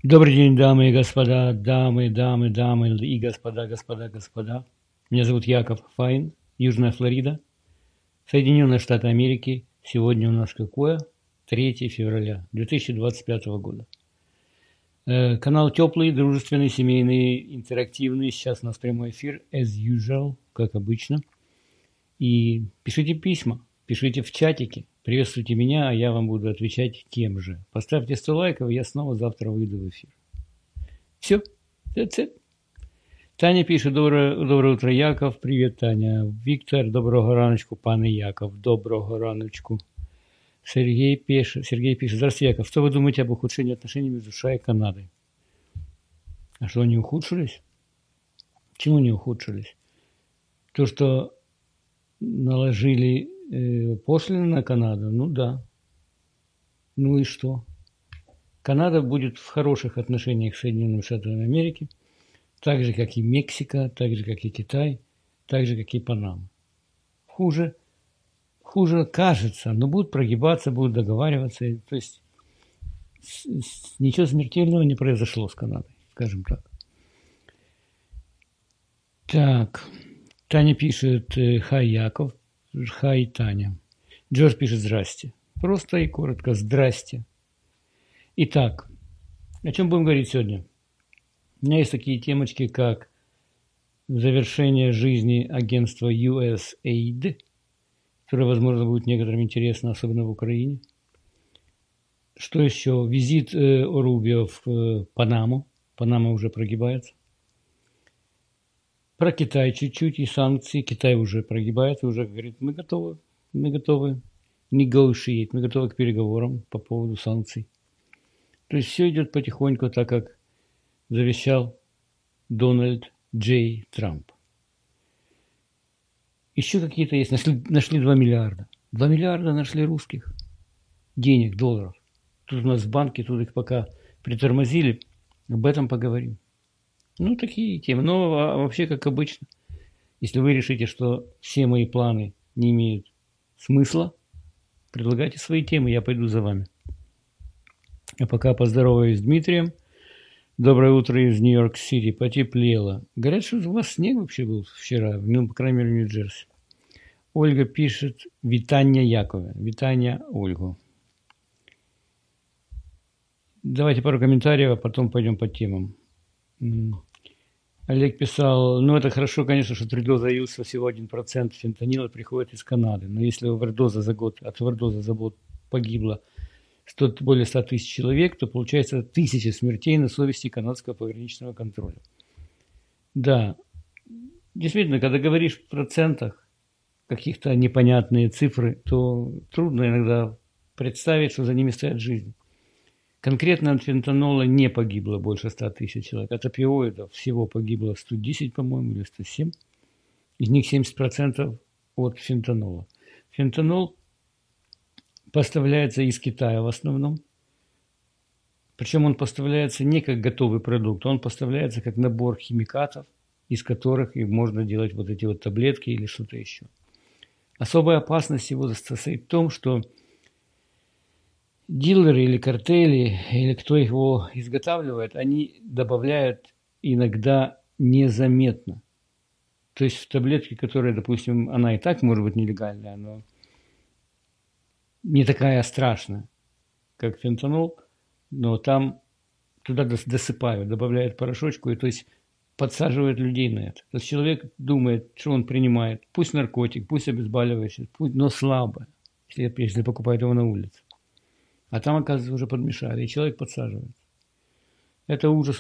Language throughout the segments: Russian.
Добрый день, дамы и господа, дамы и господа. Меня зовут Яков Файн, Южная Флорида, Соединенные Штаты Америки. Сегодня у нас какое? 3 февраля 2025 года. Канал теплый, дружественный, семейный, интерактивный. Сейчас у нас прямой эфир, as usual, как обычно. И пишите письма, пишите в чатике. Приветствуйте меня, а я вам буду отвечать тем же. Поставьте 100 лайков, и я снова завтра выйду в эфир. Все, that's it. Таня пишет, доброе утро, Яков. Привет, Таня. Віктор, доброго раночку, пане Яков. Доброго раночку. Сергей пишет, здравствуйте, Яков. Что вы думаете об ухудшении отношений между США и Канадой? А что, они ухудшились? Почему не ухудшились? То, что наложили пошлины на Канаду, ну да. Ну и что? Канада будет в хороших отношениях с Соединенными Штатами Америки, так же, как и Мексика, так же, как и Китай, так же, как и Панама. Хуже кажется, но будут прогибаться, будут договариваться. То есть ничего смертельного не произошло с Канадой, скажем так. Так, Таня пишет, хай, Яков, хай, Таня. Джордж пишет, здрасте. Просто и коротко, здрасте. Итак, о чем будем говорить сегодня? У меня есть такие темочки, как завершение жизни агентства USAID, которое, возможно, будет некоторым интересно, особенно в Украине. Что еще? Визит Рубио в Панаму. Панама уже прогибается. Про Китай чуть-чуть и санкции. Китай уже прогибается, уже говорит, мы готовы negotiate, мы готовы к переговорам по поводу санкций. То есть все идет потихоньку, так как завещал Дональд Джей Трамп. Еще какие-то есть. Нашли 2 миллиарда. 2 миллиарда нашли русских денег, долларов. Тут у нас в банке, тут их пока притормозили. Об этом поговорим. Ну, такие темы. Но вообще, как обычно, если вы решите, что все мои планы не имеют смысла, предлагайте свои темы, я пойду за вами. А пока поздороваюсь с Дмитрием. Доброе утро из Нью-Йорк-Сити. Потеплело. Говорят, что у вас снег вообще был вчера, ну, по крайней мере, в Нью-Джерси. Ольга пишет, витання Якове. Витання Ольгу. Давайте пару комментариев, а потом пойдем по темам. Олег писал, ну, это хорошо, конечно, что Трюдо заявил, что всего 1% фентанила приходит из Канады. Но если от овerdоза за год погибло более 100 тысяч человек, то получается 1000 смертей на совести канадского пограничного контроля. Да, действительно, когда говоришь в процентах каких-то непонятные цифры, то трудно иногда представить, что за ними стоят жизни. Конкретно от фентанола не погибло больше 100 тысяч человек. От опиоидов всего погибло 110, по-моему, или 107. Из них 70% от фентанола. Фентанол поставляется из Китая в основном. Причем он поставляется не как готовый продукт, он поставляется как набор химикатов, из которых и можно делать вот эти вот таблетки или что-то еще. Особая опасность его состоит в том, что дилеры или картели, или кто его изготавливает, они добавляют иногда незаметно. То есть в таблетке, которая, допустим, она и так может быть нелегальная, но не такая страшная, как фентанол, но там туда досыпают, добавляют порошочку, и то есть подсаживают людей на это. То есть человек думает, что он принимает, пусть наркотик, пусть обезболивающий, но слабое, если покупает его на улице. А там, оказывается, уже подмешали, и человек подсаживается. Это ужас.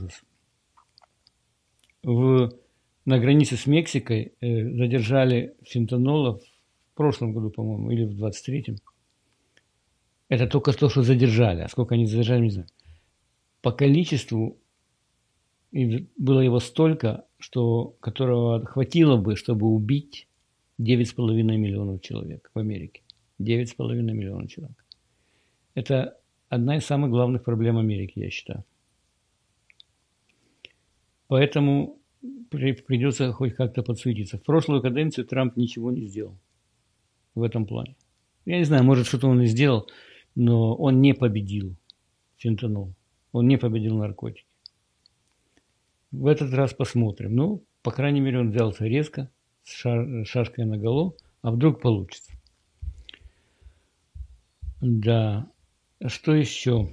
На границе с Мексикой задержали фентанола в прошлом году, по-моему, или в 23-м. Это только то, что задержали. А сколько они задержали, не знаю. По количеству было его столько, которого хватило бы, чтобы убить 9,5 миллионов человек в Америке. 9,5 миллионов человек. Это одна из самых главных проблем Америки, я считаю. Поэтому придется хоть как-то подсуетиться. В прошлую каденцию Трамп ничего не сделал в этом плане. Я не знаю, может, что-то он и сделал, но он не победил фентанол. Он не победил наркотики. В этот раз посмотрим. Ну, по крайней мере, он взялся резко, с шашкой наголо, а вдруг получится. Да. Что еще?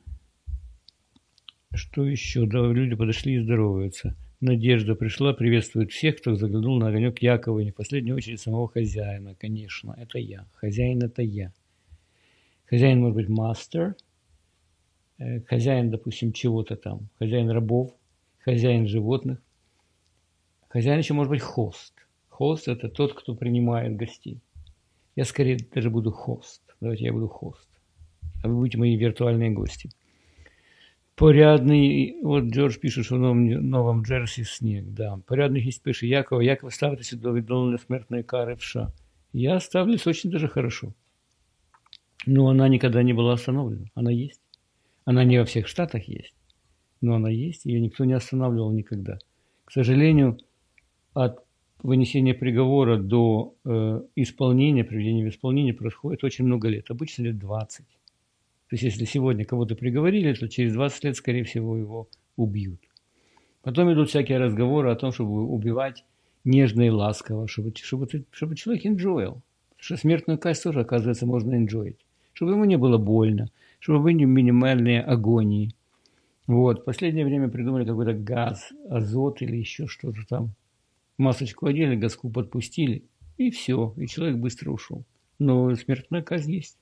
Что еще? Да, люди подошли и здороваются. Надежда пришла, приветствует всех, кто заглянул на огонек Якова, и не в последнюю очередь самого хозяина, конечно. Это я. Хозяин – это я. Хозяин может быть master, хозяин, допустим, чего-то там, хозяин рабов, хозяин животных. Хозяин еще может быть host. Host – это тот, кто принимает гостей. Я скорее даже буду host. Давайте я буду host. А вы будете мои виртуальные гости. Порядний, от Джордж пише, що в Новому Джерсі снег. Да. Порядний гість пише, Яков, ставитеся до відновлення смертної кари в США. Я ставлюсь очень даже хорошо. Но она никогда не была остановлена. Она есть. Она не во всех штатах есть, но она есть. Ее никто не останавливал никогда. К сожалению, от вынесения приговора до исполнения, приведения в исполнение происходит очень много лет. Обычно лет 20. То есть, если сегодня кого-то приговорили, то через 20 лет, скорее всего, его убьют. Потом идут всякие разговоры о том, чтобы убивать нежно и ласково, чтобы человек enjoyал. Что смертную казнь тоже, оказывается, можно enjoyить. Чтобы ему не было больно, чтобы были минимальные агонии. Вот. В последнее время придумали какой-то газ, азот или еще что-то там. Масочку одели, газку подпустили, и все, и человек быстро ушел. Но смертная казнь есть.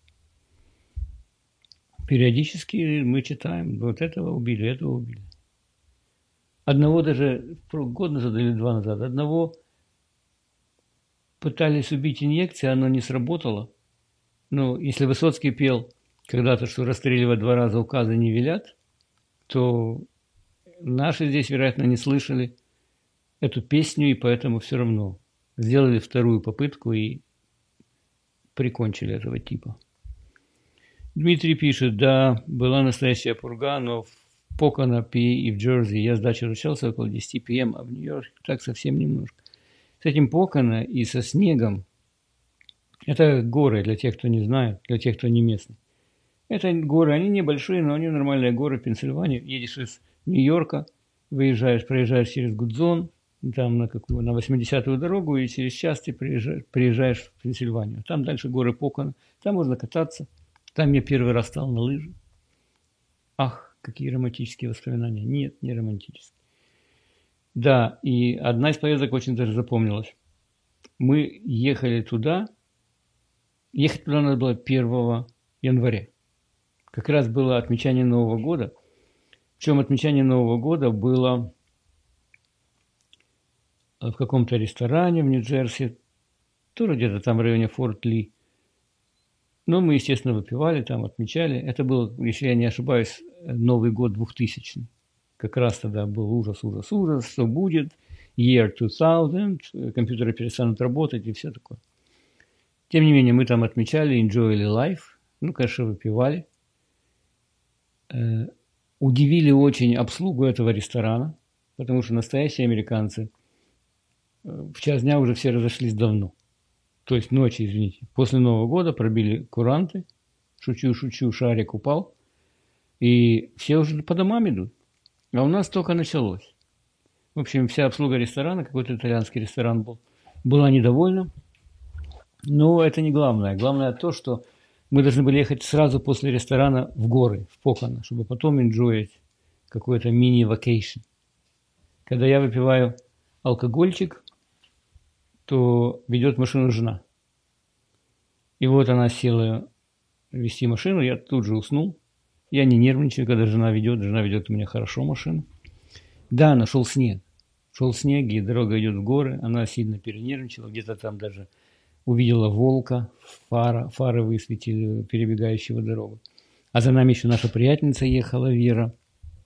Периодически мы читаем, вот этого убили, этого убили. Одного даже год назад или 2 назад, одного пытались убить инъекцией, оно не сработало. Но если Высоцкий пел когда-то, что расстреливать 2 раза указы не велят, то наши здесь, вероятно, не слышали эту песню, и поэтому все равно сделали 2-ю попытку и прикончили этого типа. Дмитрий пишет, да, была настоящая пурга, но в Поконо, Пи и в Джерси я с дачи ручался около 10 п.м., а в Нью-Йорке так совсем немножко. С этим Поконо и со снегом, это горы, для тех, кто не знает, для тех, кто не местный. Это горы, они небольшие, но они нормальные горы в Пенсильвании. Едешь из Нью-Йорка, проезжаешь через Гудзон, там на 80-ю дорогу, и через час ты приезжаешь в Пенсильванию. Там дальше горы Поконо, там можно кататься. Там я первый раз стал на лыжи. Ах, какие романтические воспоминания. Нет, не романтические. Да, и одна из поездок очень даже запомнилась. Мы ехать туда надо было 1 января. Как раз было отмечание Нового года. Причем отмечание Нового года было в каком-то ресторане в Нью-Джерси, тоже где-то там в районе Форт Ли. Но мы, естественно, выпивали, там отмечали. Это был, если я не ошибаюсь, Новый год 2000. Как раз тогда был ужас, что будет. Year 2000, компьютеры перестанут работать и все такое. Тем не менее, мы там отмечали, enjoyed life. Ну, конечно, выпивали. Удивили очень обслугу этого ресторана, потому что настоящие американцы в час дня уже все разошлись давно. То есть ночью, извините. После Нового года пробили куранты. Шучу, шарик упал. И все уже по домам идут. А у нас только началось. В общем, вся обслуга ресторана, какой-то итальянский ресторан был, была недовольна. Но это не главное. Главное то, что мы должны были ехать сразу после ресторана в горы, в Поконо, чтобы потом enjoyить какой-то мини-вакейшн. Когда я выпиваю алкогольчик, то ведет машину жена. И вот она села вести машину, я тут же уснул. Я не нервничаю, когда жена ведет у меня хорошо машину. Да, нашел снег. Шел снег, и дорога идет в горы, она сильно перенервничала, где-то там даже увидела волка, фары высветили, перебегающего дорогу. А за нами еще наша приятельница ехала, Вера,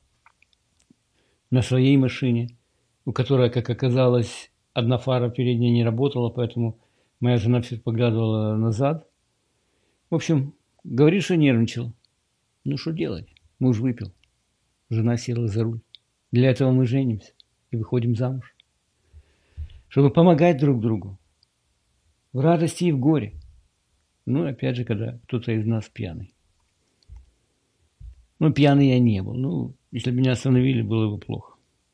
на своей машине, у которой, как оказалось, одна фара передняя не работала, поэтому моя жена все поглядывала назад. В общем, говорит, что нервничала. Ну, что делать? Муж выпил. Жена села за руль. Для этого мы женимся и выходим замуж. Чтобы помогать друг другу. В радости и в горе. Ну, опять же, когда кто-то из нас пьяный. Ну, пьяный я не был. Ну, если бы меня остановили, было бы плохо.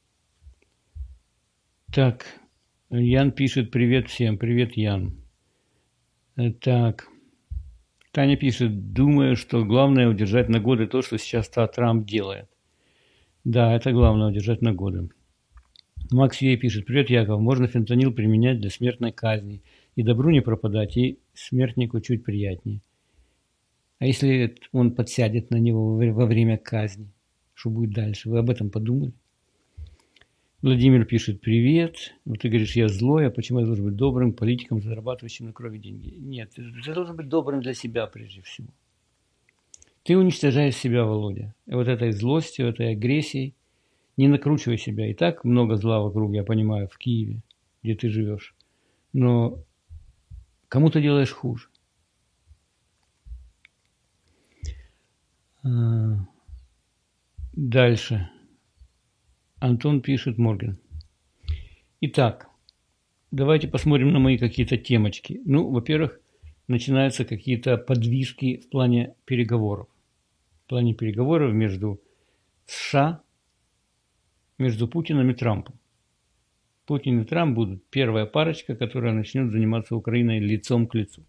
Так, Ян пишет: привет всем. Привет, Ян. Так, Таня пишет: думаю, что главное удержать на годы то, что сейчас Трамп делает. Да, это главное, удержать на годы. Макс Ей пишет: привет, Яков. Можно фентанил применять для смертной казни. И добру не пропадать, и смертнику чуть приятнее. А если он подсядет на него во время казни? Что будет дальше? Вы об этом подумали? Владимир пишет: привет. Вот ты говоришь, я злой, а почему я должен быть добрым политиком, зарабатывающим на крови деньги? Нет, ты должен быть добрым для себя прежде всего. Ты уничтожаешь себя, Володя. И вот этой злостью, этой агрессией не накручивай себя. И так много зла вокруг, я понимаю, в Киеве, где ты живешь. Но кому ты делаешь хуже. Дальше. Антон пишет: Морген. Итак, давайте посмотрим на мои какие-то темочки. Ну, во-первых, начинаются какие-то подвижки в плане переговоров. В плане переговоров между США, между Путиным и Трампом. Путин и Трамп будут первая парочка, которая начнет заниматься Украиной лицом к лицу.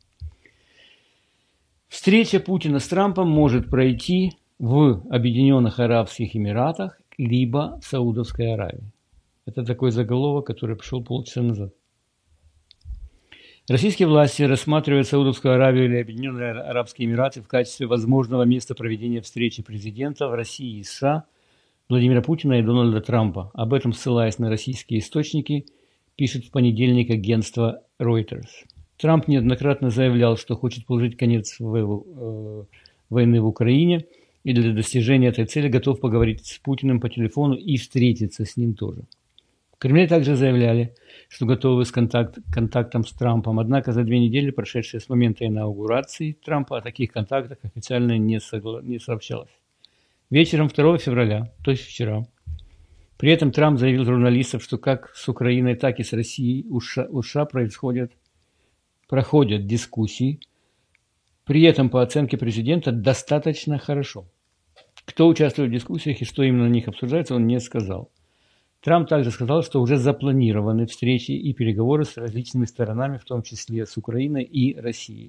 Встреча Путина с Трампом может пройти в Объединенных Арабских Эмиратах либо в Саудовской Аравии. Это такой заголовок, который пришел полчаса назад. Российские власти рассматривают Саудовскую Аравию или Объединенные Арабские Эмираты в качестве возможного места проведения встречи президентов России и США Владимира Путина и Дональда Трампа. Об этом, ссылаясь на российские источники, пишет в понедельник агентство Reuters. Трамп неоднократно заявлял, что хочет положить конец войны в Украине и для достижения этой цели готов поговорить с Путиным по телефону и встретиться с ним тоже. В Кремле также заявляли, что готовы к контактам с Трампом, однако за 2 недели, прошедшие с момента инаугурации Трампа, о таких контактах официально не сообщалось. Вечером 2 февраля, то есть вчера, при этом Трамп заявил журналистам, что как с Украиной, так и с Россией у США проходят дискуссии, при этом, по оценке президента, достаточно хорошо. Кто участвует в дискуссиях и что именно на них обсуждается, он не сказал. Трамп также сказал, что уже запланированы встречи и переговоры с различными сторонами, в том числе с Украиной и Россией.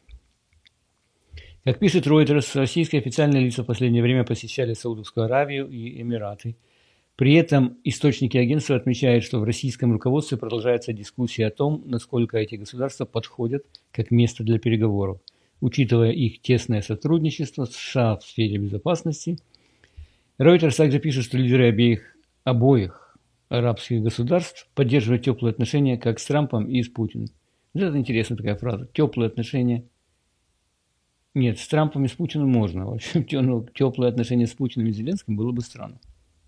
Как пишет Reuters, российские официальные лица в последнее время посещали Саудовскую Аравию и Эмираты. При этом источники агентства отмечают, что в российском руководстве продолжается дискуссия о том, насколько эти государства подходят как место для переговоров, учитывая их тесное сотрудничество с США в сфере безопасности. Reuters также пишет, что лидеры обоих арабских государств поддерживают теплые отношения как с Трампом и с Путиным. Вот это интересная такая фраза. Теплые отношения. Нет, с Трампом и с Путиным можно. В общем, теплые отношения с Путиным и Зеленским было бы странно.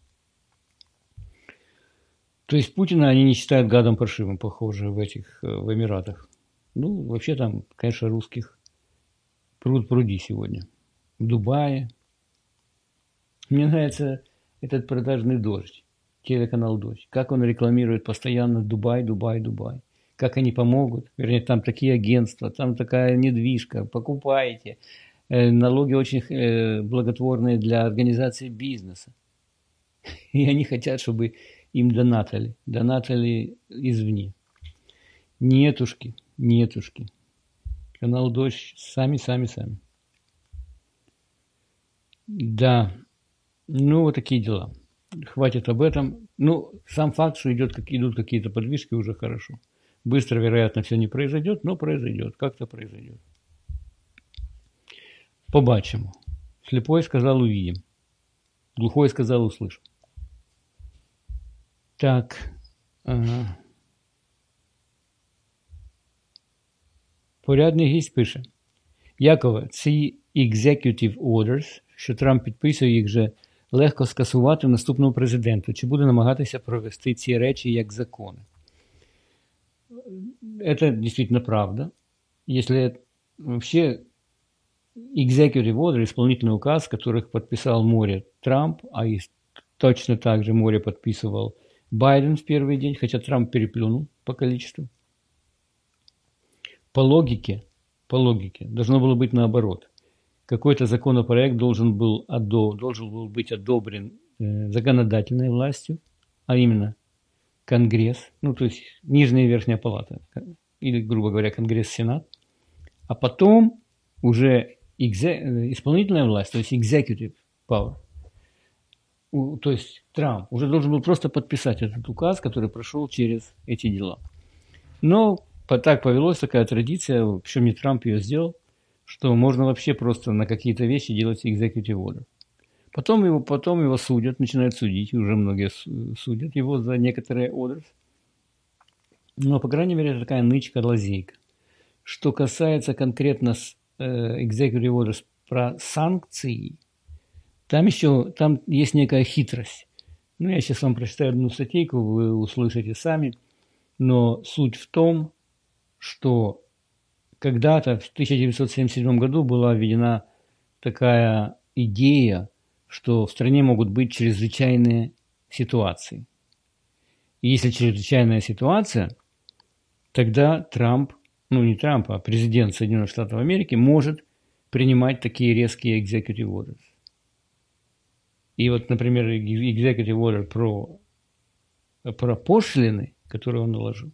То есть Путина они не считают гадом паршивым, похоже, в Эмиратах. Ну, вообще там, конечно, русских пруд-пруди сегодня. В Дубае. Мне нравится этот продажный дождь, телеканал «Дождь». Как он рекламирует постоянно Дубай, Дубай, Дубай. Как они помогут. Вернее, там такие агентства, там такая недвижка. Покупайте. Налоги очень благотворные для организации бизнеса. И они хотят, чтобы им донатили извне. Нетушки. Канал «Дождь» сами. Да, ну вот такие дела. Хватит об этом. Ну, сам факт, что идут какие-то подвижки, уже хорошо. Быстро, вероятно, все не произойдет, но произойдет, как-то произойдет. Побачимо. Слепой сказал увидим. Глухой сказал услышим. Так. Ага. Порядний гість пише. Якове, ці executive orders, що Трамп підписує, їх же легко скасувати наступному президенту. Чи буде намагатися провести ці речі як закони? Это действительно правда. Если вообще executive order, исполнительный указ, которых подписал море Трамп, а и точно так же море подписывал Байден в первый день, хотя Трамп переплюнул по количеству. По логике должно было быть наоборот. какой-то законопроект должен был быть одобрен законодательной властью, а именно Конгресс, ну то есть нижняя и верхняя палата, или, грубо говоря, Конгресс, Сенат, а потом уже исполнительная власть, то есть executive power, то есть Трамп уже должен был просто подписать этот указ, который прошел через эти дела. Но так повелось, такая традиция, причем не Трамп ее сделал, что можно вообще просто на какие-то вещи делать executive order. Потом его судят, начинают судить, уже многие судят его за некоторые orders. Но, по крайней мере, это такая нычка-лазейка. Что касается конкретно executive orders про санкции, там есть некая хитрость. Ну, я сейчас вам прочитаю одну статейку, вы услышите сами. Но суть в том, что когда-то в 1977 году была введена такая идея, что в стране могут быть чрезвычайные ситуации. И если чрезвычайная ситуация, тогда Трамп, ну не Трамп, а президент Соединенных Штатов Америки может принимать такие резкие executive orders. И вот, например, executive order про пошлины, которые он наложил,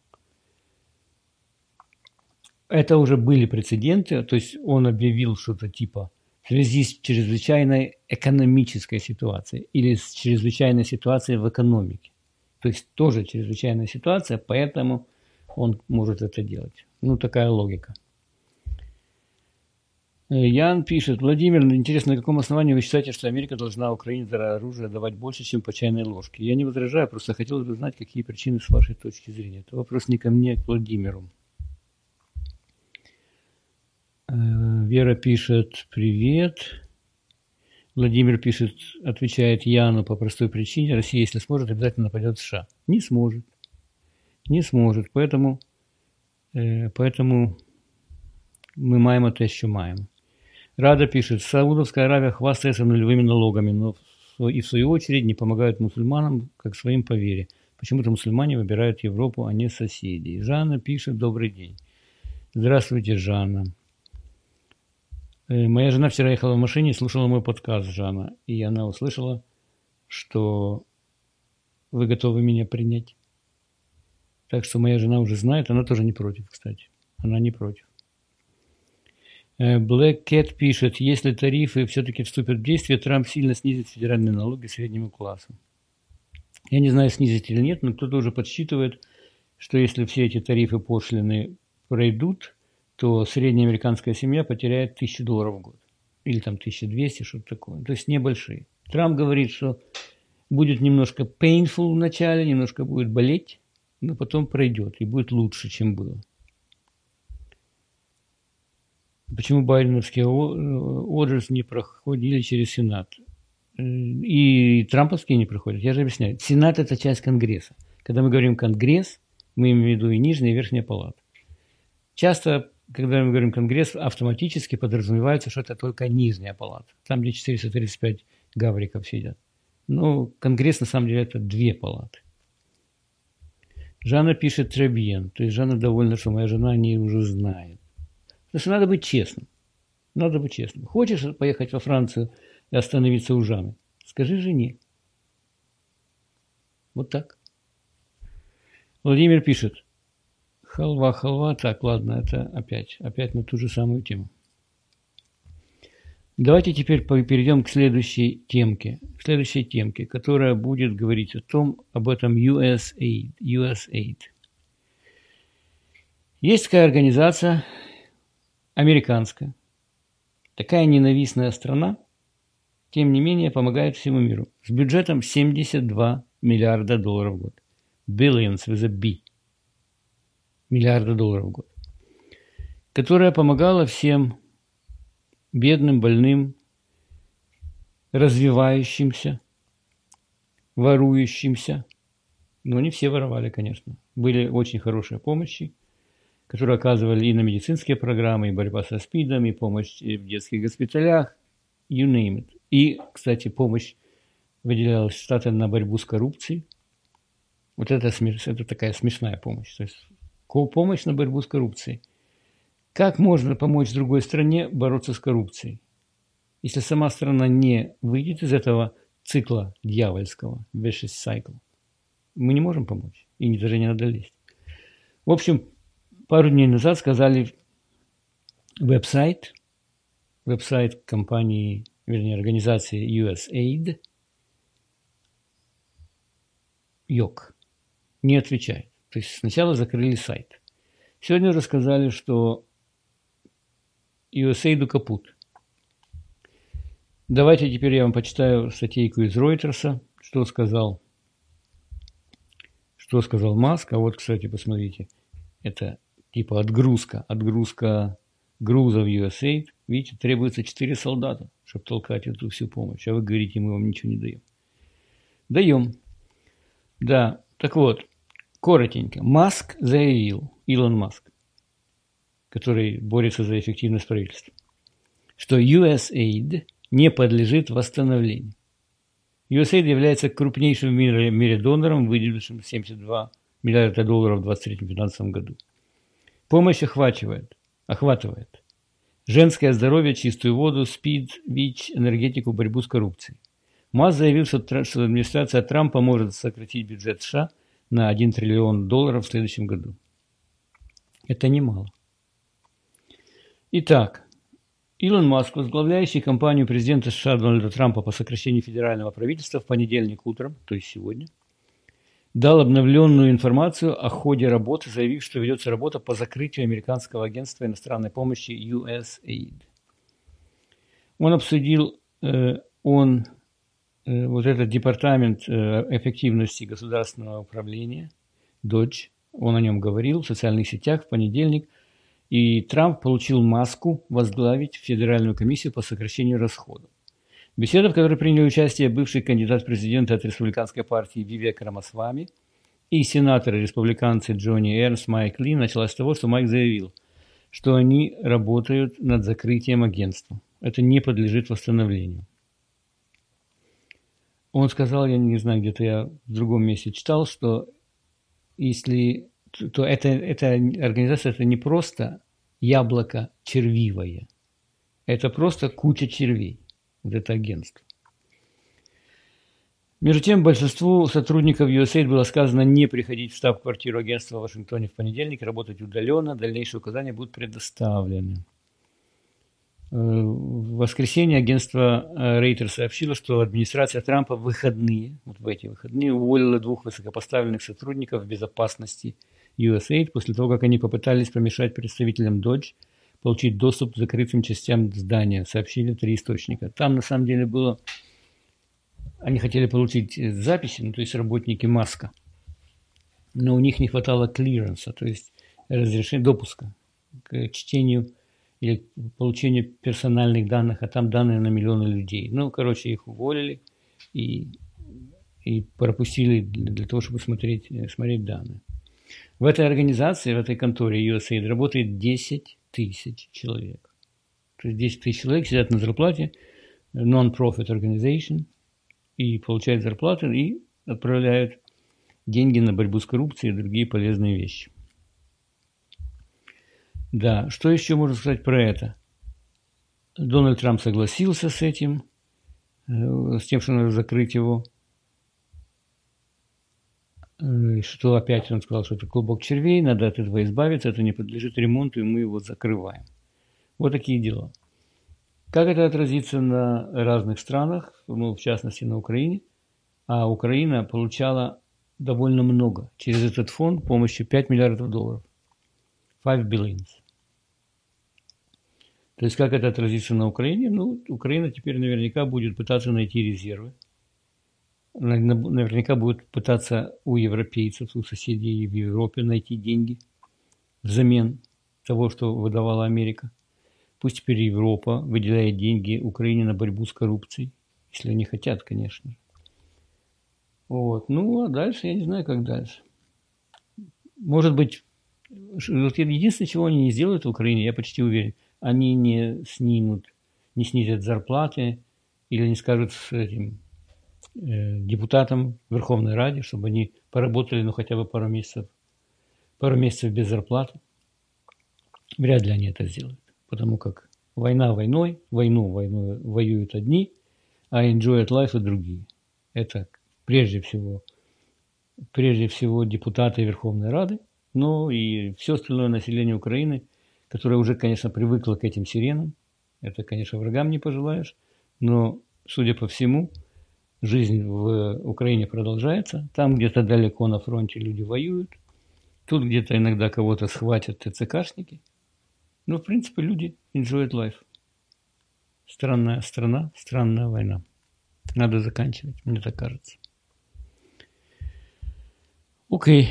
это уже были прецеденты, то есть он объявил что-то типа в связи с чрезвычайной экономической ситуацией или с чрезвычайной ситуацией в экономике. То есть тоже чрезвычайная ситуация, поэтому он может это делать. Ну, такая логика. Ян пишет: Владимир, интересно, на каком основании вы считаете, что Америка должна Украине за оружие давать больше, чем по чайной ложке? Я не возражаю, просто хотелось бы знать, какие причины с вашей точки зрения. Это вопрос не ко мне, а к Владимиру. Вера пишет: привет. Владимир пишет, отвечает Яну по простой причине: Россия, если сможет, обязательно нападет в США. Не сможет. Не сможет. Поэтому мы маємо те, що маємо. Рада пишет: Саудовская Аравия хвастается нулевыми налогами, но и в свою очередь не помогают мусульманам, как своим по вере. Почему-то мусульмане выбирают Европу, а не соседей. Жанна пишет: добрый день. Здравствуйте, Жанна. Моя жена вчера ехала в машине и слушала мой подкаст, Жанна, и она услышала, что вы готовы меня принять. Так что моя жена уже знает, она тоже не против, кстати. Она не против. Black Cat пишет: если тарифы все-таки вступят в действие, Трамп сильно снизит федеральные налоги среднему классу. Я не знаю, снизит или нет, но кто-то уже подсчитывает, что если все эти тарифы пошлины пройдут, то средняя американская семья потеряет $1000 в год. Или там 1200, что-то такое. То есть небольшие. Трамп говорит, что будет немножко painful в начале, немножко будет болеть, но потом пройдет и будет лучше, чем было. Почему байденовские orders не проходили через Сенат? И трамповские не проходят. Я же объясняю. Сенат – это часть Конгресса. Когда мы говорим Конгресс, мы имеем в виду и нижняя, и верхняя палата. Часто, когда мы говорим Конгресс, автоматически подразумевается, что это только нижняя палата. Там, где 435 гавриков сидят. Но Конгресс, на самом деле, это две палаты. Жанна пишет «Требьен». То есть Жанна довольна, что моя жена о ней уже знает. Потому что надо быть честным. Надо быть честным. Хочешь поехать во Францию и остановиться у Жанны? Скажи жене. Вот так. Владимир пишет: халва. Так, ладно, это опять на ту же самую тему. Давайте теперь перейдем к следующей темке, которая будет говорить об этом USAID. Есть такая организация американская, такая ненавистная страна, тем не менее помогает всему миру. С бюджетом $72 миллиарда в год. Billions with a B. Миллиарда долларов в год. Которая помогала всем бедным, больным, развивающимся, ворующимся. Но не все воровали, конечно. Были очень хорошие помощи, которые оказывали и на медицинские программы, и борьба со СПИДом, и помощь в детских госпиталях, you name it. И, кстати, помощь выделялась Штатам на борьбу с коррупцией. Вот это такая смешная помощь. То есть помощь на борьбу с коррупцией. Как можно помочь другой стране бороться с коррупцией? Если сама страна не выйдет из этого цикла дьявольского, vicious cycle, мы не можем помочь, и даже не надо лезть. В общем, пару дней назад сказали веб-сайт компании, вернее, организации USAID, ЙОК, не отвечает. То есть сначала закрыли сайт. Сегодня рассказали, что USAID капут. Давайте теперь я вам почитаю статейку из Ройтерса, что сказал Маск. А вот, кстати, посмотрите, это типа отгрузка грузов USAID. Видите, требуется 4 солдата, чтобы толкать эту всю помощь. А вы говорите, мы вам ничего не даем. Даем. Да, так вот, коротенько. Маск заявил, Илон Маск, который борется за эффективность правительства, что USAID не подлежит восстановлению. USAID является крупнейшим в мире донором, выделившим $72 миллиарда в 2023 финансовом году. Помощь охватывает женское здоровье, чистую воду, СПИД, ВИЧ, энергетику, борьбу с коррупцией. Маск заявил, что администрация Трампа может сократить бюджет США на $1 триллион в следующем году. Это немало. Итак, Илон Маск, возглавляющий кампанию президента США Дональда Трампа по сокращению федерального правительства, в понедельник утром, то есть сегодня, дал обновленную информацию о ходе работы, заявив, что ведется работа по закрытию американского агентства иностранной помощи USAID. Он обсудил вот этот департамент эффективности государственного управления, DOGE, он о нем говорил в социальных сетях в понедельник, и Трамп получил Маску возглавить Федеральную комиссию по сокращению расходов. Беседа, в которой приняли участие бывший кандидат в президенты от республиканской партии Вивек Рамасвами и сенаторы-республиканцы Джонни Эрнст, Майк Ли, началась с того, что Майк заявил, что они работают над закрытием агентства. Это не подлежит восстановлению. Он сказал, я не знаю, где-то я в другом месте читал, что то эта организация это не просто яблоко червивое, это просто куча червей, вот это агентство. Между тем, большинству сотрудников USAID было сказано не приходить в штаб-квартиру агентства в Вашингтоне в понедельник, работать удаленно, дальнейшие указания будут предоставлены. В воскресенье агентство Рейтер сообщило, что администрация Трампа в эти выходные уволила 2 высокопоставленных сотрудников безопасности USAID после того, как они попытались помешать представителям DOGE получить доступ к закрытым частям здания, сообщили 3 источника. Там на самом деле было... Они хотели получить записи, то есть работники Маска, но у них не хватало клиренса, то есть разрешения, допуска к чтению или получению персональных данных, а там данные на миллионы людей. Короче, их уволили и пропустили для того, чтобы смотреть данные. В этой организации, в этой конторе USAID работает 10 тысяч человек. То есть 10 тысяч человек сидят на зарплате, non-profit organization, и получают зарплату, и отправляют деньги на борьбу с коррупцией и другие полезные вещи. Да, что еще можно сказать про это? Дональд Трамп согласился с этим, с тем, что надо закрыть его. Что опять он сказал, что это клубок червей, надо от этого избавиться, это не подлежит ремонту, и мы его закрываем. Вот такие дела. Как это отразится на разных странах, в частности на Украине? А Украина получала довольно много через этот фонд помощи $5 миллиардов. 5 billions. То есть как это отразится на Украине? Украина теперь наверняка будет пытаться найти резервы. Наверняка будет пытаться у европейцев, у соседей в Европе найти деньги взамен того, что выдавала Америка. Пусть теперь Европа выделяет деньги Украине на борьбу с коррупцией, если они хотят, конечно. Вот. А дальше я не знаю, как дальше. Может быть, единственное, чего они не сделают в Украине, я почти уверен, они не снизят зарплаты или не скажут с этим депутатам Верховной Раде, чтобы они поработали хотя бы пару месяцев без зарплаты. Вряд ли они это сделают. Потому как война войной, войну воюют одни, а enjoy at life другие. Это прежде всего депутаты Верховной Рады, но и все остальное население Украины, которое уже, конечно, привыкло к этим сиренам. Это, конечно, врагам не пожелаешь, но, судя по всему, жизнь в Украине продолжается. Там где-то далеко на фронте люди воюют, тут где-то иногда кого-то схватят ТЦКшники. Но, в принципе, люди enjoy life. Странная страна, странная война. Надо заканчивать, мне так кажется. Окей.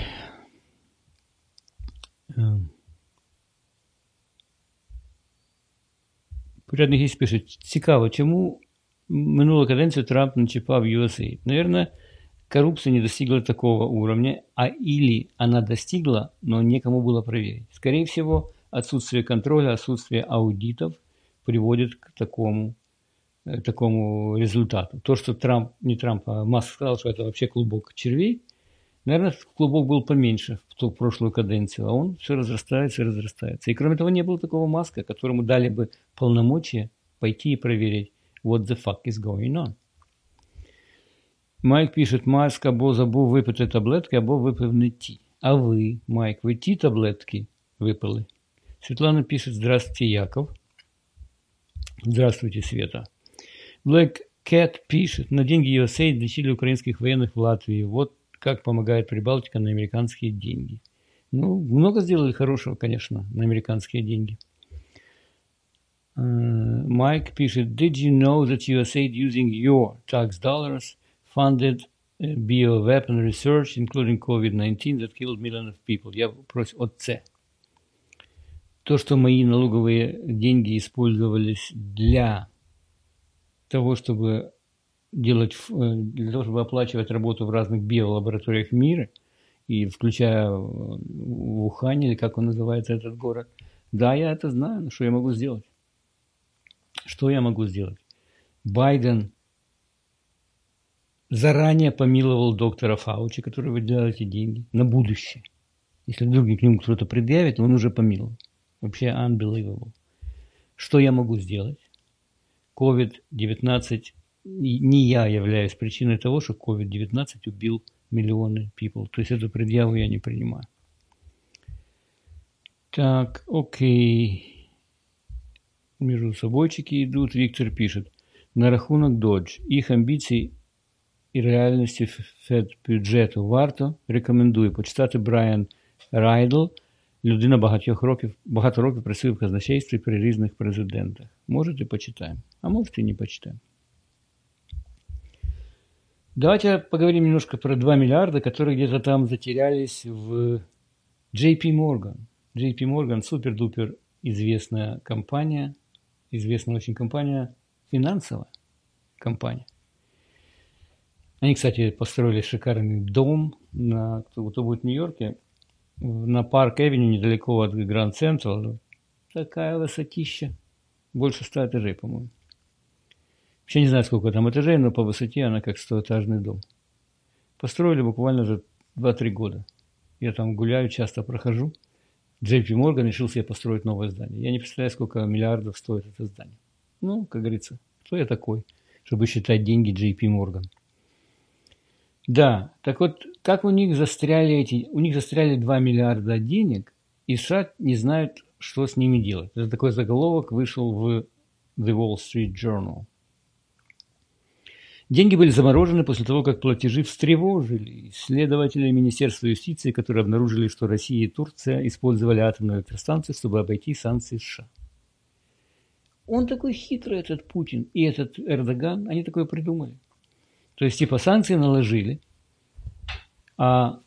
Порядний гість пише, цікаво, чому минулу каденцию Трамп начипав USAID? Наверное, коррупция не достигла такого уровня, или она достигла, но некому было проверить. Скорее всего, отсутствие контроля, отсутствие аудитов приводит к такому результату. То, что Маск сказал, что это вообще клубок червей, наверное, клубок был поменьше в ту прошлую каденцию, а он все разрастается и разрастается. И кроме того, не было такого Маска, которому дали бы полномочия пойти и проверить, what the fuck is going on. Майк пишет, Маск або забув випити таблетки, або випив не ті. А ви, Майк, ви ті таблетки випили? Светлана пишет, здравствуйте, Яков. Здравствуйте, Света. Black Cat пишет, на деньги USAID лечили украинских военных в Латвии. Вот как помогает Прибалтика на американские деньги. Ну, много сделали хорошего, конечно, на американские деньги. Майк пишет, did you know that USAID using your tax dollars funded bioweapon research, including COVID-19, that killed millions of people? Я просил отце. То, что мои налоговые деньги использовались для того, чтобы оплачивать работу в разных биолабораториях мира, и включая в Ухане, или как он называется, этот город. Да, я это знаю, но что я могу сделать? Что я могу сделать? Байден заранее помиловал доктора Фаучи, который выделял эти деньги, на будущее. Если вдруг к нему кто-то предъявит, он уже помиловал. Вообще unbelievable. Что я могу сделать? COVID-19, не я являюсь причиной того, что COVID-19 убил миллионы people. То есть эту предъяву я не принимаю. Так, окей. Между собойчики идут. Виктор пишет. На рахунок Dodge. Їх амбіцій і реальності Федбюджету варто. Рекомендую почитати Брайан Райдл. Людина багато років працює в казначействі при різних президентах. Можете почитаем, а можете не почитаем. Давайте поговорим немножко про 2 миллиарда, которые где-то там затерялись в JP Morgan. JP Morgan супер-дупер известная компания, известная очень компания, финансовая компания. Они, кстати, построили шикарный дом, кто будет в Нью-Йорке, на Парк-Эвеню, недалеко от Гранд Централ. Такая высотища. Больше 100 этажей, по-моему. Вообще не знаю, сколько там этажей, но по высоте она как 100-этажный дом. Построили буквально за 2-3 года. Я там гуляю, часто прохожу. JP Morgan решил себе построить новое здание. Я не представляю, сколько миллиардов стоит это здание. Ну, как говорится, кто я такой, чтобы считать деньги JP Morgan. Да, так вот, как у них застряли 2 миллиарда денег, и США не знают, что с ними делать. Это такой заголовок вышел в The Wall Street Journal. Деньги были заморожены после того, как платежи встревожили исследователей Министерства юстиции, которые обнаружили, что Россия и Турция использовали атомную электростанцию, чтобы обойти санкции США. Он такой хитрый, этот Путин, и этот Эрдоган, они такое придумали. То есть, типа, санкции наложили, а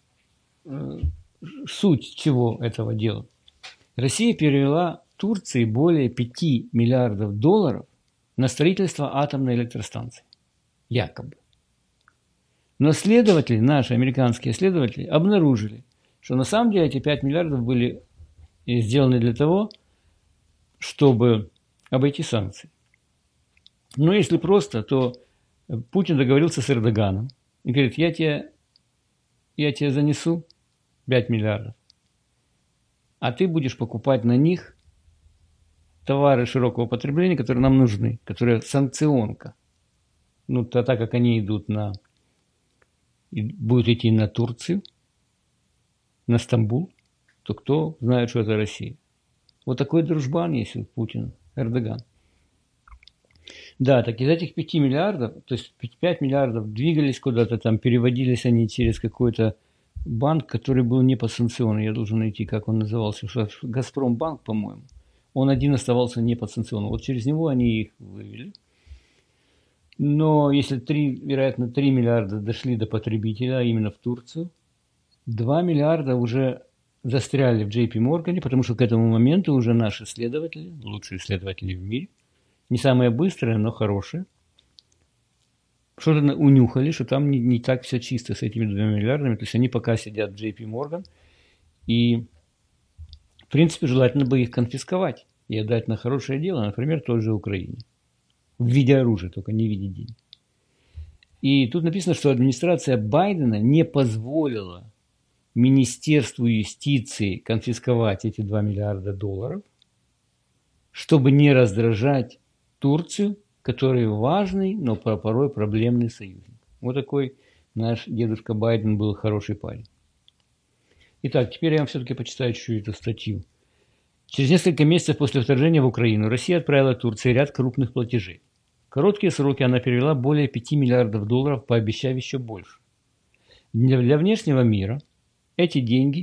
суть чего этого дела? Россия перевела Турции более 5 миллиардов долларов на строительство атомной электростанции. Якобы. Но следователи, наши американские следователи, обнаружили, что на самом деле эти 5 миллиардов были сделаны для того, чтобы обойти санкции. Но если просто, то Путин договорился с Эрдоганом и говорит, я тебе занесу 5 миллиардов, а ты будешь покупать на них товары широкого потребления, которые нам нужны, которые санкционка. Ну, так как они идут будут идти на Турцию, на Стамбул, то кто знает, что это Россия. Вот такой дружбан есть у Путина, Эрдоган. Да, так из этих 5 миллиардов, то есть 5 миллиардов двигались куда-то там, переводились они через какой-то банк, который был не подсанкционный. Я должен найти, как он назывался. Газпромбанк, по-моему. Он один оставался не подсанкционным. Вот через него они их вывели. Но если вероятно, 3 миллиарда дошли до потребителя, а именно в Турцию, 2 миллиарда уже застряли в JP Morgan, потому что к этому моменту уже наши исследователи, лучшие исследователи в мире, не самые быстрые, но хорошие, что-то унюхали, что там не так все чисто с этими 2 миллиардами. То есть они пока сидят в JP Morgan. И, в принципе, желательно бы их конфисковать и отдать на хорошее дело, например, той же Украине. В виде оружия, только не в виде денег. И тут написано, что администрация Байдена не позволила Министерству юстиции конфисковать эти 2 миллиарда долларов, чтобы не раздражать Турцию, который важный, но порой проблемный союзник. Вот такой наш дедушка Байден был хороший парень. Итак, теперь я вам все-таки почитаю чуть-чуть эту статью. Через несколько месяцев после вторжения в Украину Россия отправила Турции ряд крупных платежей. В короткие сроки она перевела более 5 миллиардов долларов, пообещав еще больше. Для внешнего мира эти деньги,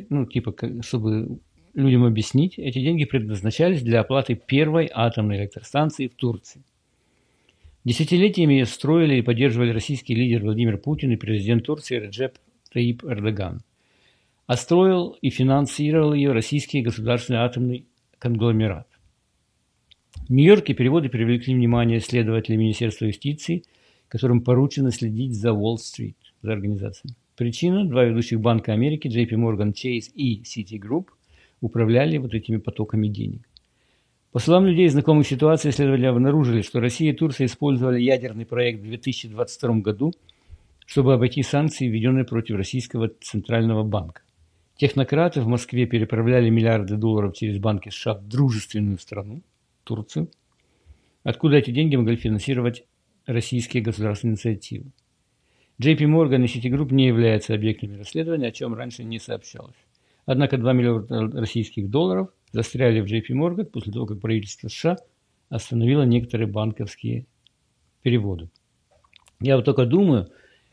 чтобы людям объяснить, эти деньги предназначались для оплаты первой атомной электростанции в Турции. Десятилетиями ее строили и поддерживали российский лидер Владимир Путин и президент Турции Реджеп Таyyip Эрдоган. А строил и финансировал ее российский государственный атомный конгломерат. В Нью-Йорке переводы привлекли внимание следователей Министерства юстиции, которым поручено следить за Уолл-стрит, за организацией. Причина – 2 ведущих банка Америки, JP Morgan Chase и Citigroup, управляли вот этими потоками денег. По словам людей, знакомых с ситуацией, следователи обнаружили, что Россия и Турция использовали ядерный проект в 2022 году, чтобы обойти санкции, введенные против Российского Центрального банка. Технократы в Москве переправляли миллиарды долларов через банки США в дружественную страну, Турцию, откуда эти деньги могли финансировать российские государственные инициативы. JP Morgan и Citigroup не являются объектами расследования, о чем раньше не сообщалось. Однако 2 миллиарда российских долларов застряли в JP Morgan после того, как правительство США остановило некоторые банковские переводы. Я вот только думаю,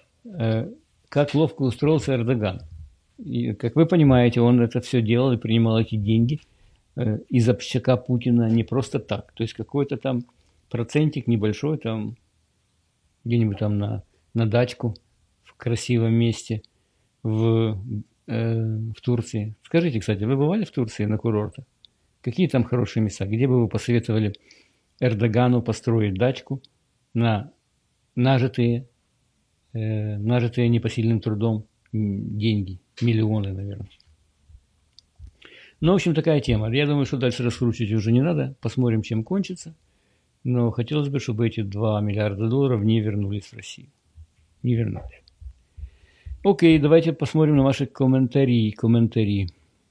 как ловко устроился Эрдоган. И, как вы понимаете, он это все делал и принимал эти деньги из общака Путина не просто так. То есть какой-то там процентик небольшой, там где-нибудь там на дачку в красивом месте в Турции. Скажите, кстати, вы бывали в Турции на курортах? Какие там хорошие места? Где бы вы посоветовали Эрдогану построить дачку на нажитые непосильным трудом деньги? Миллионы, наверное. Ну, в общем, такая тема. Я думаю, что дальше раскручивать уже не надо. Посмотрим, чем кончится. Но хотелось бы, чтобы эти 2 миллиарда долларов не вернулись в Россию. Не вернулись. Окей, давайте посмотрим на ваши комментарии.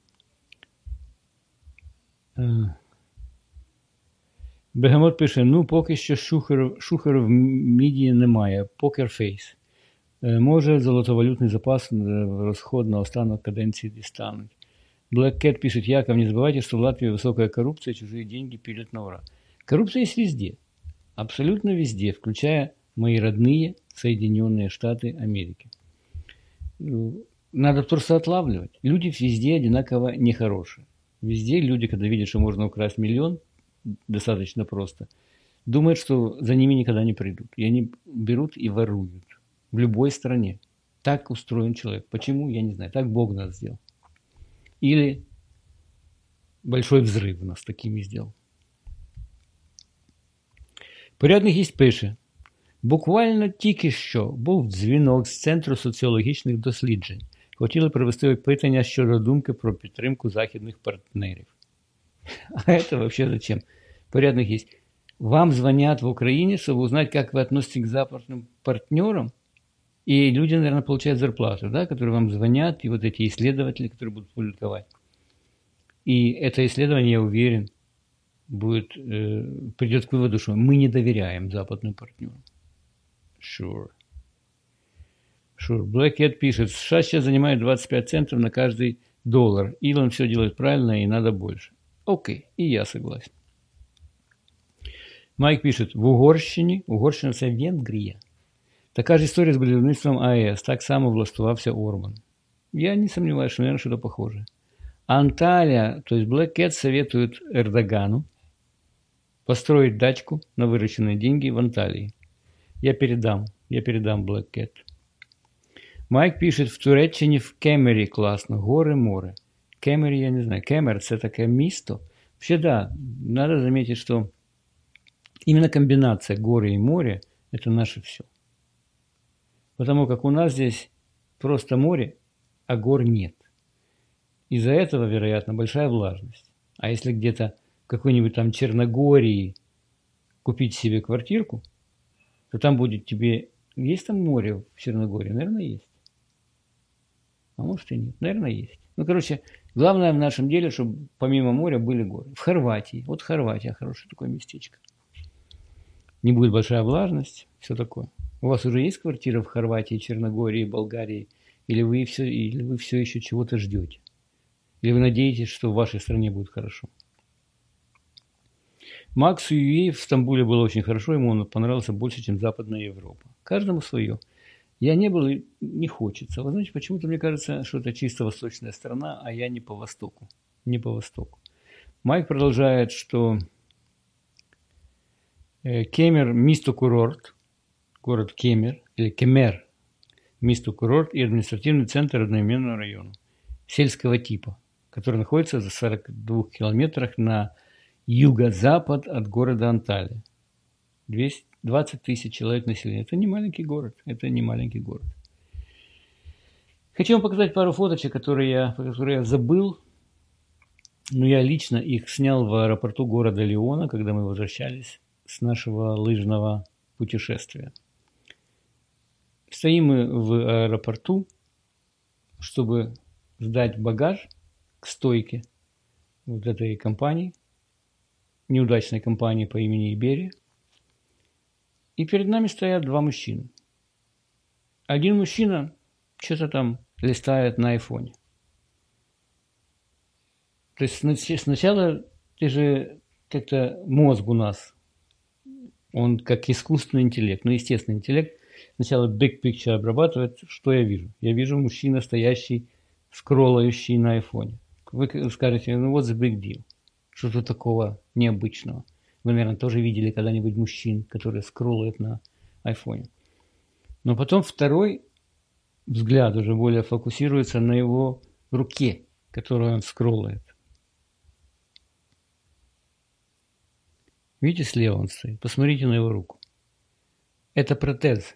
Бегемот пише, поки що шухер в міді немає, покерфейс. Може золотовалютний запас в розход на останок каденції дістануть. Black Cat пишет, Яков, не забывайте, что в Латвии высокая коррупция, чужие деньги пилят на ура. Коррупция есть везде, абсолютно везде, включая мои родные Соединенные Штаты Америки. Надо просто отлавливать. Люди везде одинаково нехорошие. Везде люди, когда видят, что можно украсть миллион, достаточно просто, думают, что за ними никогда не придут. И они берут и воруют. В любой стране. Так устроен человек. Почему? Я не знаю. Так Бог нас сделал. Или большой взрыв нас такими сделал. Порядний гість пише. Буквально тільки що був дзвінок з Центру соціологічних досліджень. Хотіли провести опитання щодо думки про підтримку західних партнерів. А це взагалі зачем? Порядный гість. Вам звонят в Украине, чтобы узнать, как вы относитесь к западным партнерам. И люди, наверное, получают зарплату, да, которые вам звонят, и вот эти исследователи, которые будут публиковать. И это исследование, я уверен, придет к выводу, что мы не доверяем западным партнерам. Sure. Black Cat пишет, США сейчас занимает 25 центов на каждый доллар. Илон все делает правильно и надо больше. Окей, и я согласен. Майк пишет, в Угорщина це Венгрия. Така ж історія з будівництвом АЕС, так само влаштувався Орбан. Я не сомневаюсь, что, наверное, что-то похожее. Анталия, то есть Black Cat советует Эрдогану построить дачку на вырученные деньги в Анталии. Я передам Black Cat. Майк пишет, в Туреччині в Кемері классно, горы, море. Кемері, я не знаю, Кемер – это такое место. Вообще, да, надо заметить, что именно комбинация горы и моря – это наше все. Потому как у нас здесь просто море, а гор нет. Из-за этого, вероятно, большая влажность. А если где-то в какой-нибудь там Черногории купить себе квартирку, то там будет тебе... Есть там море в Черногории? Наверное, есть. А может и нет. Наверное, есть. Ну, короче, главное в нашем деле, чтобы помимо моря были горы. В Хорватии. Вот Хорватия хорошее такое местечко. Не будет большая влажность, все такое. У вас уже есть квартира в Хорватии, Черногории, Болгарии? Или вы все еще чего-то ждете? Или вы надеетесь, что в вашей стране будет хорошо? Максу Юей в Стамбуле было очень хорошо, ему он понравился больше, чем Западная Европа. Каждому свое. Я не был и не хочется. Вы знаете, почему-то мне кажется, что это чисто восточная страна, а я не по востоку. Не по востоку. Майк продолжает, что Кемер – место-курорт, город Кемер, или Кемер – место-курорт и административный центр одноименного района, сельского типа, который находится за 42 километрах на юго-запад от города Анталия. 20 тысяч человек населения. Это не маленький город. Хочу вам показать пару фоточек, которые я забыл, но я лично их снял в аэропорту города Лиона, когда мы возвращались с нашего лыжного путешествия. Стоим мы в аэропорту, чтобы сдать багаж к стойке вот этой компании, неудачной компании по имени Иберия. И перед нами стоят два мужчины. Один мужчина что-то там листает на айфоне. То есть сначала ты же как-то мозг у нас, он как искусственный интеллект, естественный интеллект, сначала big picture обрабатывает, что я вижу. Я вижу мужчину, стоящий, скроллающий на айфоне. Вы скажете, what's the big deal? Что тут такого необычного? Вы, наверное, тоже видели когда-нибудь мужчин, которые скроллают на айфоне. Но потом второй взгляд уже более фокусируется на его руке, которую он скроллает. Видите, слева он стоит. Посмотрите на его руку. Это протез.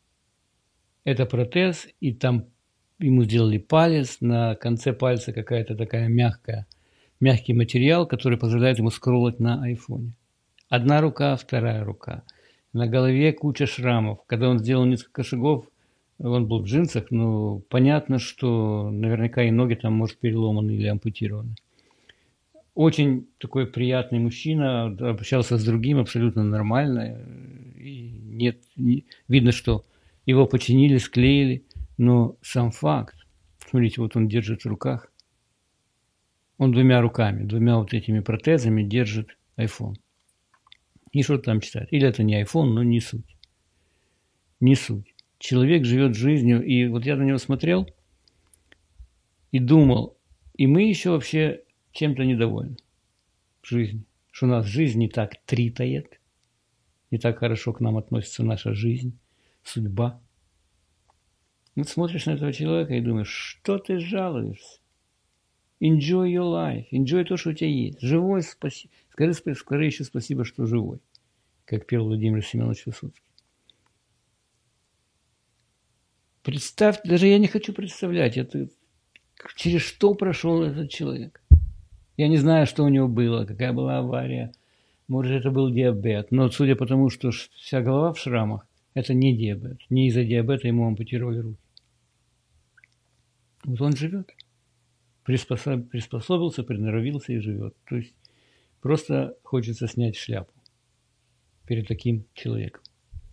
И там ему сделали палец, на конце пальца какая-то такая мягкий материал, который позволяет ему скроллать на айфоне. Одна рука, вторая рука. На голове куча шрамов. Когда он сделал несколько шагов, он был в джинсах, но понятно, что наверняка и ноги там, может, переломаны или ампутированы. Очень такой приятный мужчина, общался с другим абсолютно нормально. И видно, что его починили, склеили, но сам факт, смотрите, вот он держит в руках, он двумя вот этими протезами держит iPhone. И что там читает? Или это не iPhone, но не суть. Не суть. Человек живет жизнью, и вот я на него смотрел и думал, и мы еще вообще чем-то недовольны в жизни. Что у нас жизнь не так тритает, не так хорошо к нам относится наша жизнь, судьба. Вот смотришь на этого человека и думаешь, что ты жалуешься? Enjoy your life. Enjoy то, что у тебя есть. Живой, спасибо. Скажи еще спасибо, что живой. Как пел Владимир Семенович Высоцкий. Представь, даже я не хочу представлять, через что прошел этот человек. Я не знаю, что у него было, какая была авария. Может, это был диабет. Но судя по тому, что вся голова в шрамах, это не диабет. Не из-за диабета ему ампутировали руки. Вот он живет. Приспособился, приноровился и живет. То есть Просто хочется снять шляпу перед таким человеком.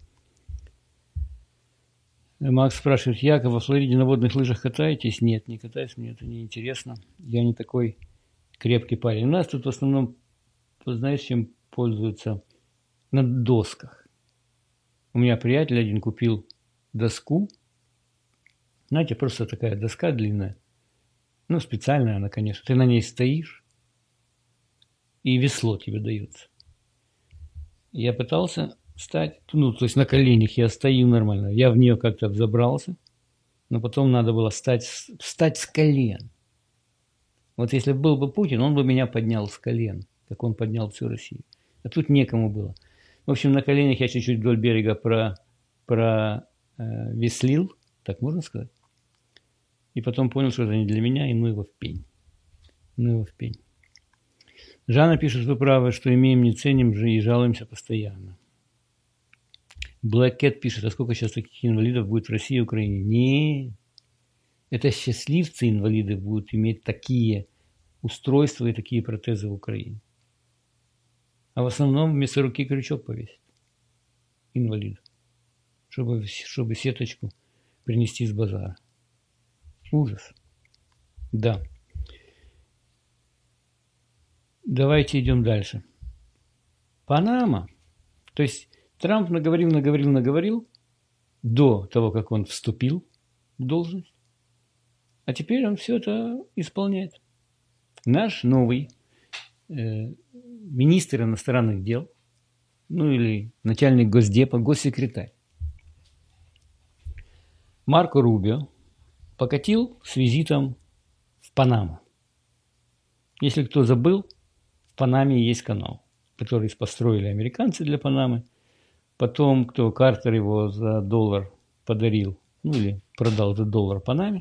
Макс спрашивает: Яков, во Флориде на водных лыжах катаетесь? Нет, не катаюсь, мне это не интересно. Я не такой крепкий парень. У нас тут в основном, знаешь, чем пользуются? На досках. У меня приятель один купил доску. Знаете, просто такая доска длинная. Ну, специальная она, конечно. Ты на ней стоишь, и весло тебе дается. Я пытался встать, ну, то есть на коленях я стою нормально. Я в нее как-то взобрался, но потом надо было встать с колен. Вот если бы был бы Путин, он бы меня поднял с колен, как он поднял всю Россию. А тут некому было. В общем, на коленях я чуть-чуть вдоль берега веслил, так можно сказать. И потом понял, что это не для меня, и ну его в пень. Ну его в пень. Жанна пишет: вы правы, что имеем, не ценим же и жалуемся постоянно. Black Cat пишет: а сколько сейчас таких инвалидов будет в России и Украине? Не, это счастливцы-инвалиды будут иметь такие устройства и такие протезы в Украине. А в основном вместо руки крючок повесить инвалиду, чтобы сеточку принести с базара. Ужас. Да. Давайте идем дальше. Панама. То есть Трамп наговорил до того, как он вступил в должность. А теперь он все это исполняет. Наш новый министр иностранных дел, ну или начальник Госдепа, госсекретарь Марко Рубио покатил с визитом в Панаму. Если кто забыл, в Панаме есть канал, который построили американцы для Панамы. Потом, Картер его за $1 подарил, ну или продал за $1 Панаме.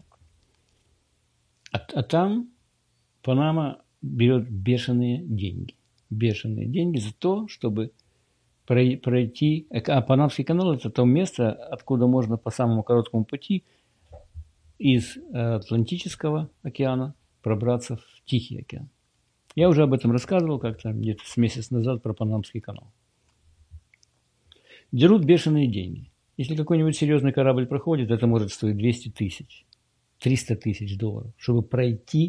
А там Панама берет бешеные деньги. Бешеные деньги за то, чтобы пройти. А Панамский канал – это то место, откуда можно по самому короткому пути из Атлантического океана пробраться в Тихий океан. Я уже об этом рассказывал как-то где-то с месяц назад про Панамский канал. Дерут бешеные деньги. Если какой-нибудь серьезный корабль проходит, это может стоить 200 тысяч, 300 тысяч долларов, чтобы пройти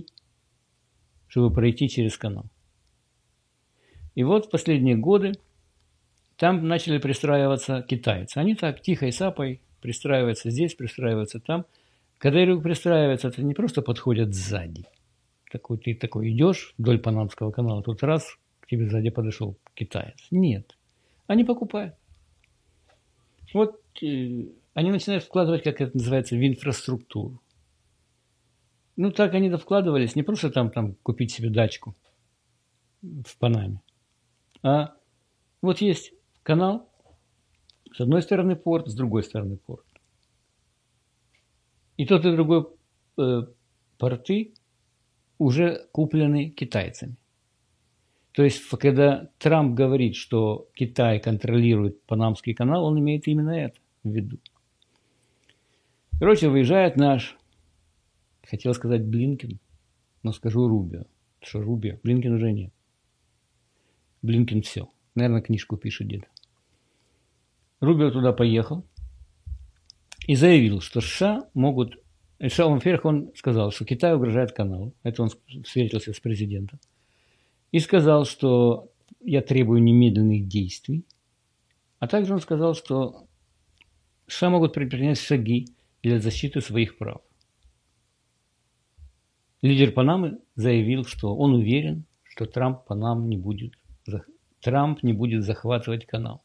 через канал. И вот в последние годы там начали пристраиваться китайцы. Они так тихой сапой пристраиваются здесь, пристраиваются там. Когда я говорю пристраиваются, это не просто подходят сзади. Ты такой идешь вдоль Панамского канала, тут раз к тебе сзади подошел китаец. Нет. Они покупают. Вот они начинают вкладывать, как это называется, в инфраструктуру. Ну, так они-то вкладывались, не просто там купить себе дачку в Панаме, а вот есть канал, с одной стороны порт, с другой стороны порт. И тот, и другой порты уже куплены китайцами. То есть, когда Трамп говорит, что Китай контролирует Панамский канал, он имеет именно это в виду. Короче, выезжает наш, хотел сказать Блинкен, но скажу Рубио. Что Рубио? Блинкен уже нет. Блинкен все. Наверное, книжку пишет где-то. Рубио туда поехал и заявил, что США могут... Во-первых, он сказал, что Китай угрожает каналу. Это он встретился с президентом. И сказал, что я требую немедленных действий. А также он сказал, что США могут предпринять шаги для защиты своих прав. Лидер Панамы заявил, что он уверен, что Трамп не будет захватывать канал.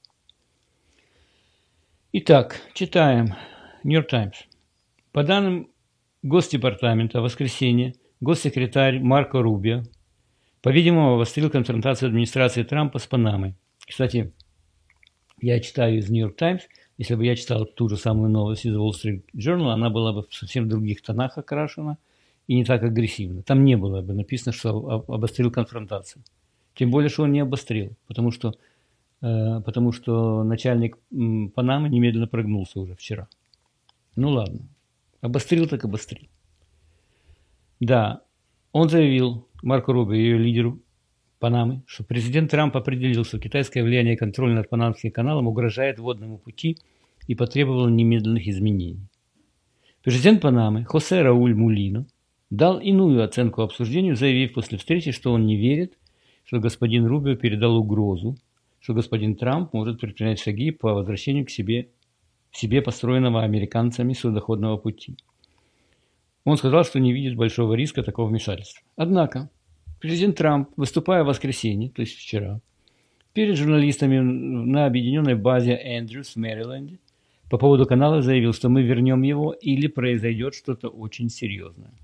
Итак, читаем. Нью-Йорк Таймс. По данным Госдепартамента, в воскресенье госсекретарь Марко Рубио, по-видимому, обострил конфронтацию администрации Трампа с Панамой. Кстати, я читаю из Нью-Йорк Таймс. Если бы я читал ту же самую новость из Wall Street Journal, она была бы в совсем других тонах окрашена и не так агрессивно. Там не было бы написано, что обострил конфронтацию. Тем более, что он не обострил, потому что начальник Панамы немедленно прогнулся уже вчера. Ну ладно. Обострил так обострил. Да, он заявил, Марко Рубио, ее лидеру Панамы, что президент Трамп определил, что китайское влияние и контроль над Панамским каналом угрожает водному пути и потребовал немедленных изменений. Президент Панамы Хосе Рауль Мулино дал иную оценку обсуждению, заявив после встречи, что он не верит, что господин Рубио передал угрозу, что господин Трамп может предпринять шаги по возвращению к себе построенного американцами судоходного пути. Он сказал, что не видит большого риска такого вмешательства. Однако президент Трамп, выступая в воскресенье, то есть вчера, перед журналистами на объединенной базе Эндрюс в Мэриленде по поводу канала заявил, что мы вернем его или произойдет что-то очень серьезное.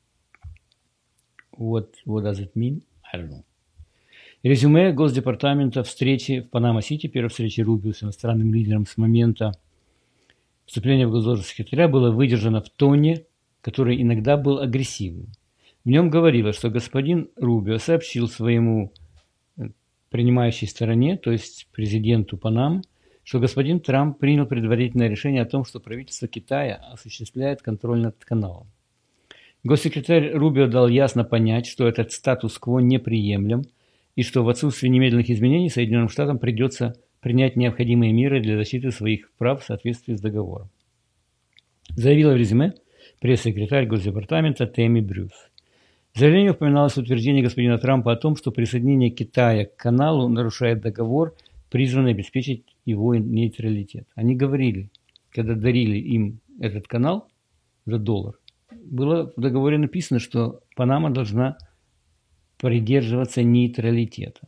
What does it mean? I don't know. Резюме Госдепартамента встречи в Панама-Сити, первой встречи Рубио с иностранным лидером с момента вступления в должность секретаря, было выдержано в тоне, который иногда был агрессивным. В нем говорилось, что господин Рубио сообщил своему принимающей стороне, то есть президенту Панамы, что господин Трамп принял предварительное решение о том, что правительство Китая осуществляет контроль над каналом. Госсекретарь Рубио дал ясно понять, что этот статус-кво неприемлем и что в отсутствии немедленных изменений Соединенным Штатам придется принять необходимые меры для защиты своих прав в соответствии с договором. Заявила в резюме пресс-секретарь Госдепартамента Тэмми Брюс. В заявлении упоминалось утверждение господина Трампа о том, что присоединение Китая к каналу нарушает договор, призванный обеспечить его нейтралитет. Они говорили, когда дарили им этот канал за $1, было в договоре написано, что Панама должна придерживаться нейтралитета.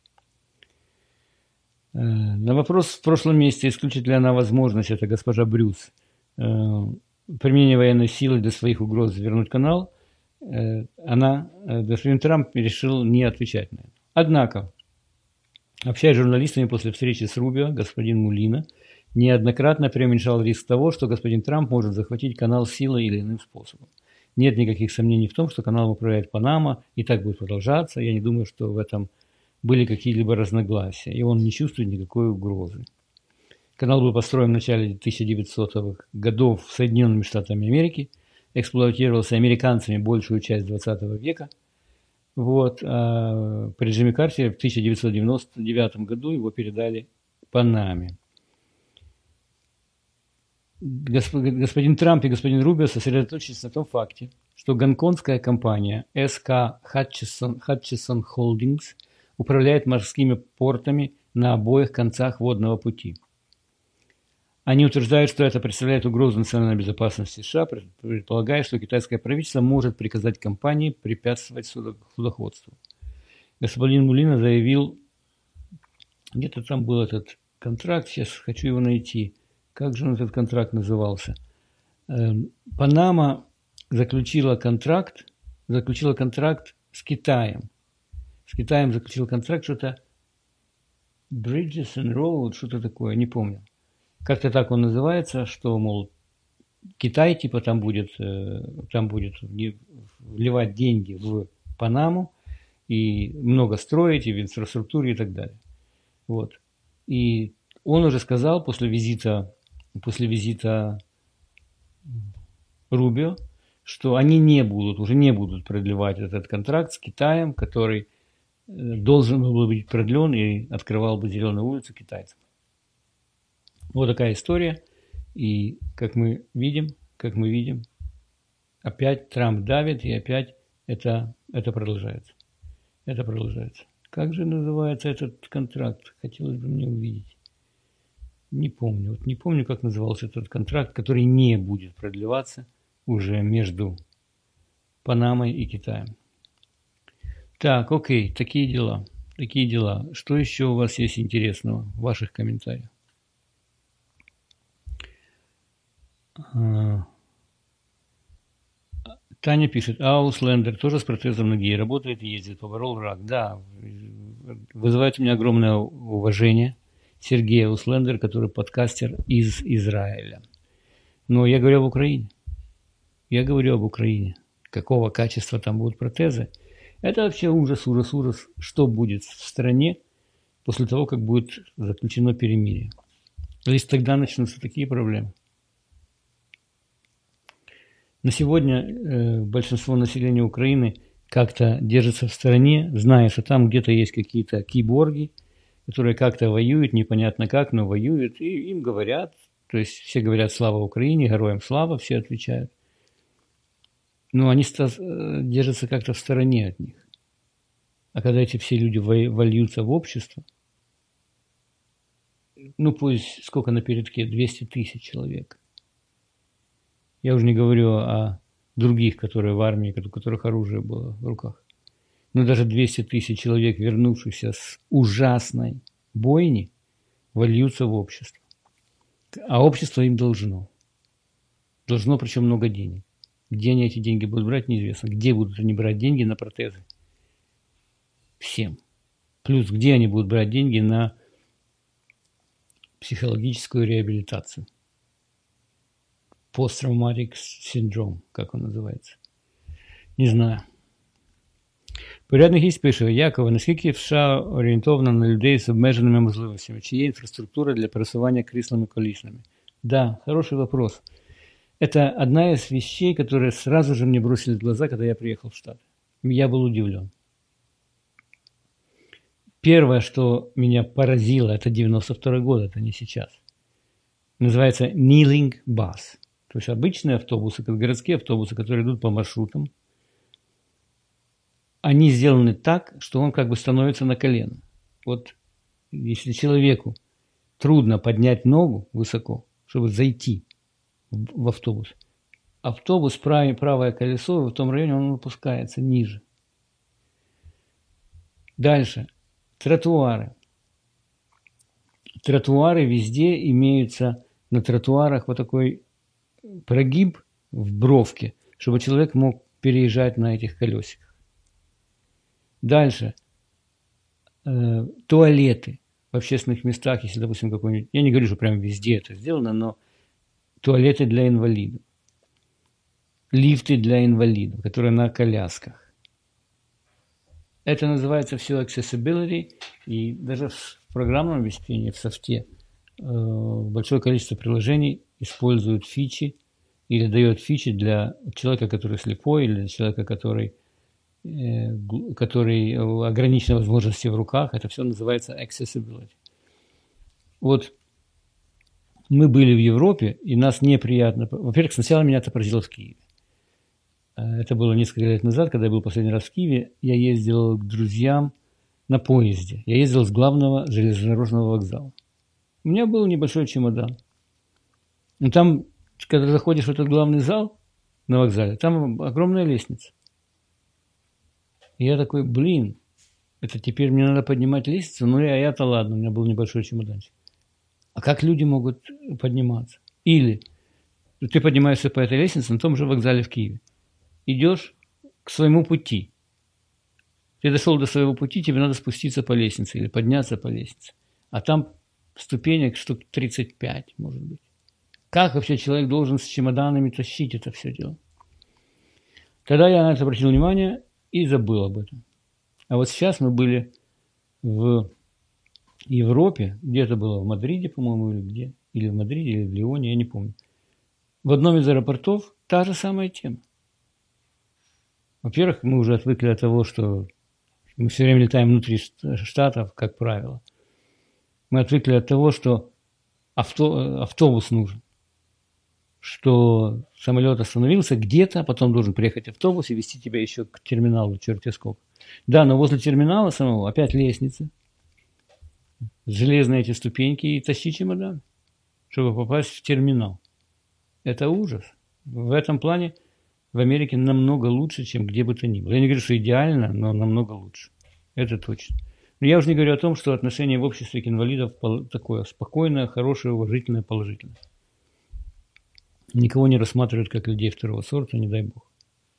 На вопрос в прошлом месяце, исключит ли она возможность, это госпожа Брюс, применения военной силы для своих угроз вернуть канал, господин Трамп решил не отвечать на это. Однако, общаясь с журналистами после встречи с Рубио, господин Мулино неоднократно преуменьшал риск того, что господин Трамп может захватить канал силой или иным способом. Нет никаких сомнений в том, что каналом управляет Панама, и так будет продолжаться. Я не думаю, что в этом были какие-либо разногласия, и он не чувствует никакой угрозы. Канал был построен в начале 1900-х годов Соединенными Штатами Америки, эксплуатировался американцами большую часть 20 века. А при Джимми Картере в 1999 году его передали Панаме. Господин Трамп и господин Рубио сосредоточились на том факте, что гонконгская компания SK Hutchison Holdings управляет морскими портами на обоих концах водного пути. Они утверждают, что это представляет угрозу национальной безопасности США, предполагая, что китайское правительство может приказать компании препятствовать судоходству. Господин Мулино заявил, где-то там был этот контракт, сейчас хочу его найти. Как же он, этот контракт, назывался? Панама заключила контракт с Китаем. С Китаем заключил контракт, что-то Bridges and Road, что-то такое, не помню. Как-то так он называется, что, мол, Китай типа там будет вливать деньги в Панаму и много строить, и в инфраструктуре и так далее. Вот. И он уже сказал после визита Рубио, что они уже не будут продлевать этот контракт с Китаем, который должен был быть продлен и открывал бы зеленую улицу китайцам. Вот такая история. И как мы видим, опять Трамп давит, и опять это продолжается. Это продолжается. Как же называется этот контракт? Хотелось бы мне увидеть. Не помню, как назывался этот контракт, который не будет продлеваться уже между Панамой и Китаем. Так, окей, такие дела. Что еще у вас есть интересного в ваших комментариях? Таня пишет, Ауслендер тоже с протезом ноги, работает и ездит, поборол рак. Да, вызывает у меня огромное уважение Сергей Ауслендер, который подкастер из Израиля. Но я говорю об Украине. Какого качества там будут протезы? Это вообще ужас. Что будет в стране после того, как будет заключено перемирие? То есть тогда начнутся такие проблемы. На сегодня большинство населения Украины как-то держатся в стороне, зная, что там где-то есть какие-то киборги, которые как-то воюют, непонятно как, но воюют, и им говорят, то есть все говорят «Слава Украине», «Героям слава», все отвечают. Но они держатся как-то в стороне от них. А когда эти все люди вольются в общество, ну пусть сколько на передке, 200 тысяч человек. Я уже не говорю о других, которые в армии, у которых оружие было в руках. Но даже 200 тысяч человек, вернувшихся с ужасной бойни, вольются в общество. А общество им должно. Должно, причем, много денег. Где они эти деньги будут брать, неизвестно. Где будут они брать деньги на протезы? Всем. Плюс, где они будут брать деньги на психологическую реабилитацию? Post-traumatic syndrome, как он називається. Не знаю. Порядний гість пише: Якова, наскільки США орієнтована на людей з обмеженими можливостями? Чи є інфраструктура для пересування кріслами-коліснами? Да, хороший вопрос. Это одна из вещей, которые сразу же мне бросились в глаза, когда я приехал в Штаты. Я был удивлен. Первое, что меня поразило, это 92 год, это не сейчас. Называется kneeling bus. То есть обычные автобусы, городские автобусы, которые идут по маршрутам, они сделаны так, что он как бы становится на колено. Вот если человеку трудно поднять ногу высоко, чтобы зайти в автобус, автобус, правое колесо в том районе, он опускается ниже. Дальше. Тротуары. Тротуары везде имеются, на тротуарах вот такой прогиб в бровке, чтобы человек мог переезжать на этих колесиках. Дальше. Туалеты в общественных местах, если, допустим, какой-нибудь... Я не говорю, что прям везде это сделано, но туалеты для инвалидов. Лифты для инвалидов, которые на колясках. Это называется все accessibility, и даже в программном обеспечении, в софте, большое количество приложений используют фичи или дает фичи для человека, который слепой, или для человека, который ограничены возможности в руках. Это все называется accessibility. Вот мы были в Европе, и нас неприятно... Во-первых, сначала меня это поразило в Киеве. Это было несколько лет назад, когда я был последний раз в Киеве. Я ездил к друзьям на поезде. Я ездил с главного железнодорожного вокзала. У меня был небольшой чемодан. Но там, когда заходишь в этот главный зал на вокзале, там огромная лестница. И я такой, блин, это теперь мне надо поднимать лестницу? Ну, я-то ладно, у меня был небольшой чемоданчик. А как люди могут подниматься? Или ты поднимаешься по этой лестнице на том же вокзале в Киеве. Идешь к своему пути. Ты дошел до своего пути, тебе надо спуститься по лестнице или подняться по лестнице. А там ступенек штук 35, может быть. Как вообще человек должен с чемоданами тащить это все дело? Тогда я на это обратил внимание и забыл об этом. А вот сейчас мы были в Европе, где-то было в Мадриде, по-моему, или где, или в Мадриде, или в Лионе, я не помню. В одном из аэропортов та же самая тема. Во-первых, мы уже отвыкли от того, что мы все время летаем внутри штатов, как правило. Мы отвыкли от того, что автобус нужен. Что самолет остановился где-то, потом должен приехать автобус и везти тебя еще к терминалу, черти сколько. Да, но возле терминала самого опять лестница, железные эти ступеньки и тащи чемодан, чтобы попасть в терминал. Это ужас. В этом плане в Америке намного лучше, чем где бы то ни было. Я не говорю, что идеально, но намного лучше. Это точно. Но я уже не говорю о том, что отношение в обществе к инвалидам такое спокойное, хорошее, уважительное, положительное. Никого не рассматривают как людей второго сорта, не дай Бог.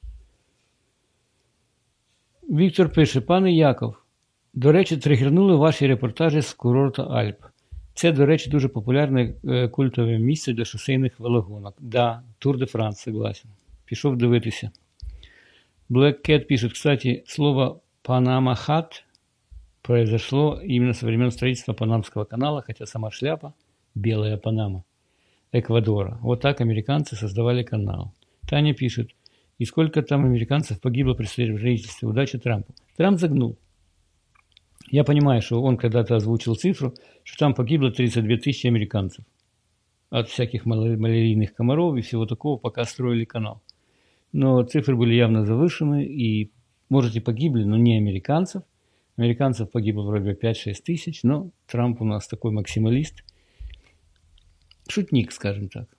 Віктор пише: пане Яков, до речі, тригернули ваші репортажі з курорту Альп. Це, до речі, дуже популярне культове місце для шосейних велогонок. Да, Тур де Франс, согласен. Пішов дивитися. Black Cat пишет: кстати, слово «Панама-хат» произошло именно со времен строительства Панамского канала, хотя сама шляпа, белая Панама, Эквадора. Вот так американцы создавали канал. Таня пишет: И сколько там американцев погибло при строительстве. Удачи Трампу. Трамп загнул. Я понимаю, что он когда-то озвучил цифру, что там погибло 32 тысячи американцев. От всяких малярийных комаров и всего такого, пока строили канал. Но цифры были явно завышены, и, может, и погибли, но не американцев. Американцев погибло вроде 5-6 тысяч, но Трамп у нас такой максималист. Шутник, скажем так.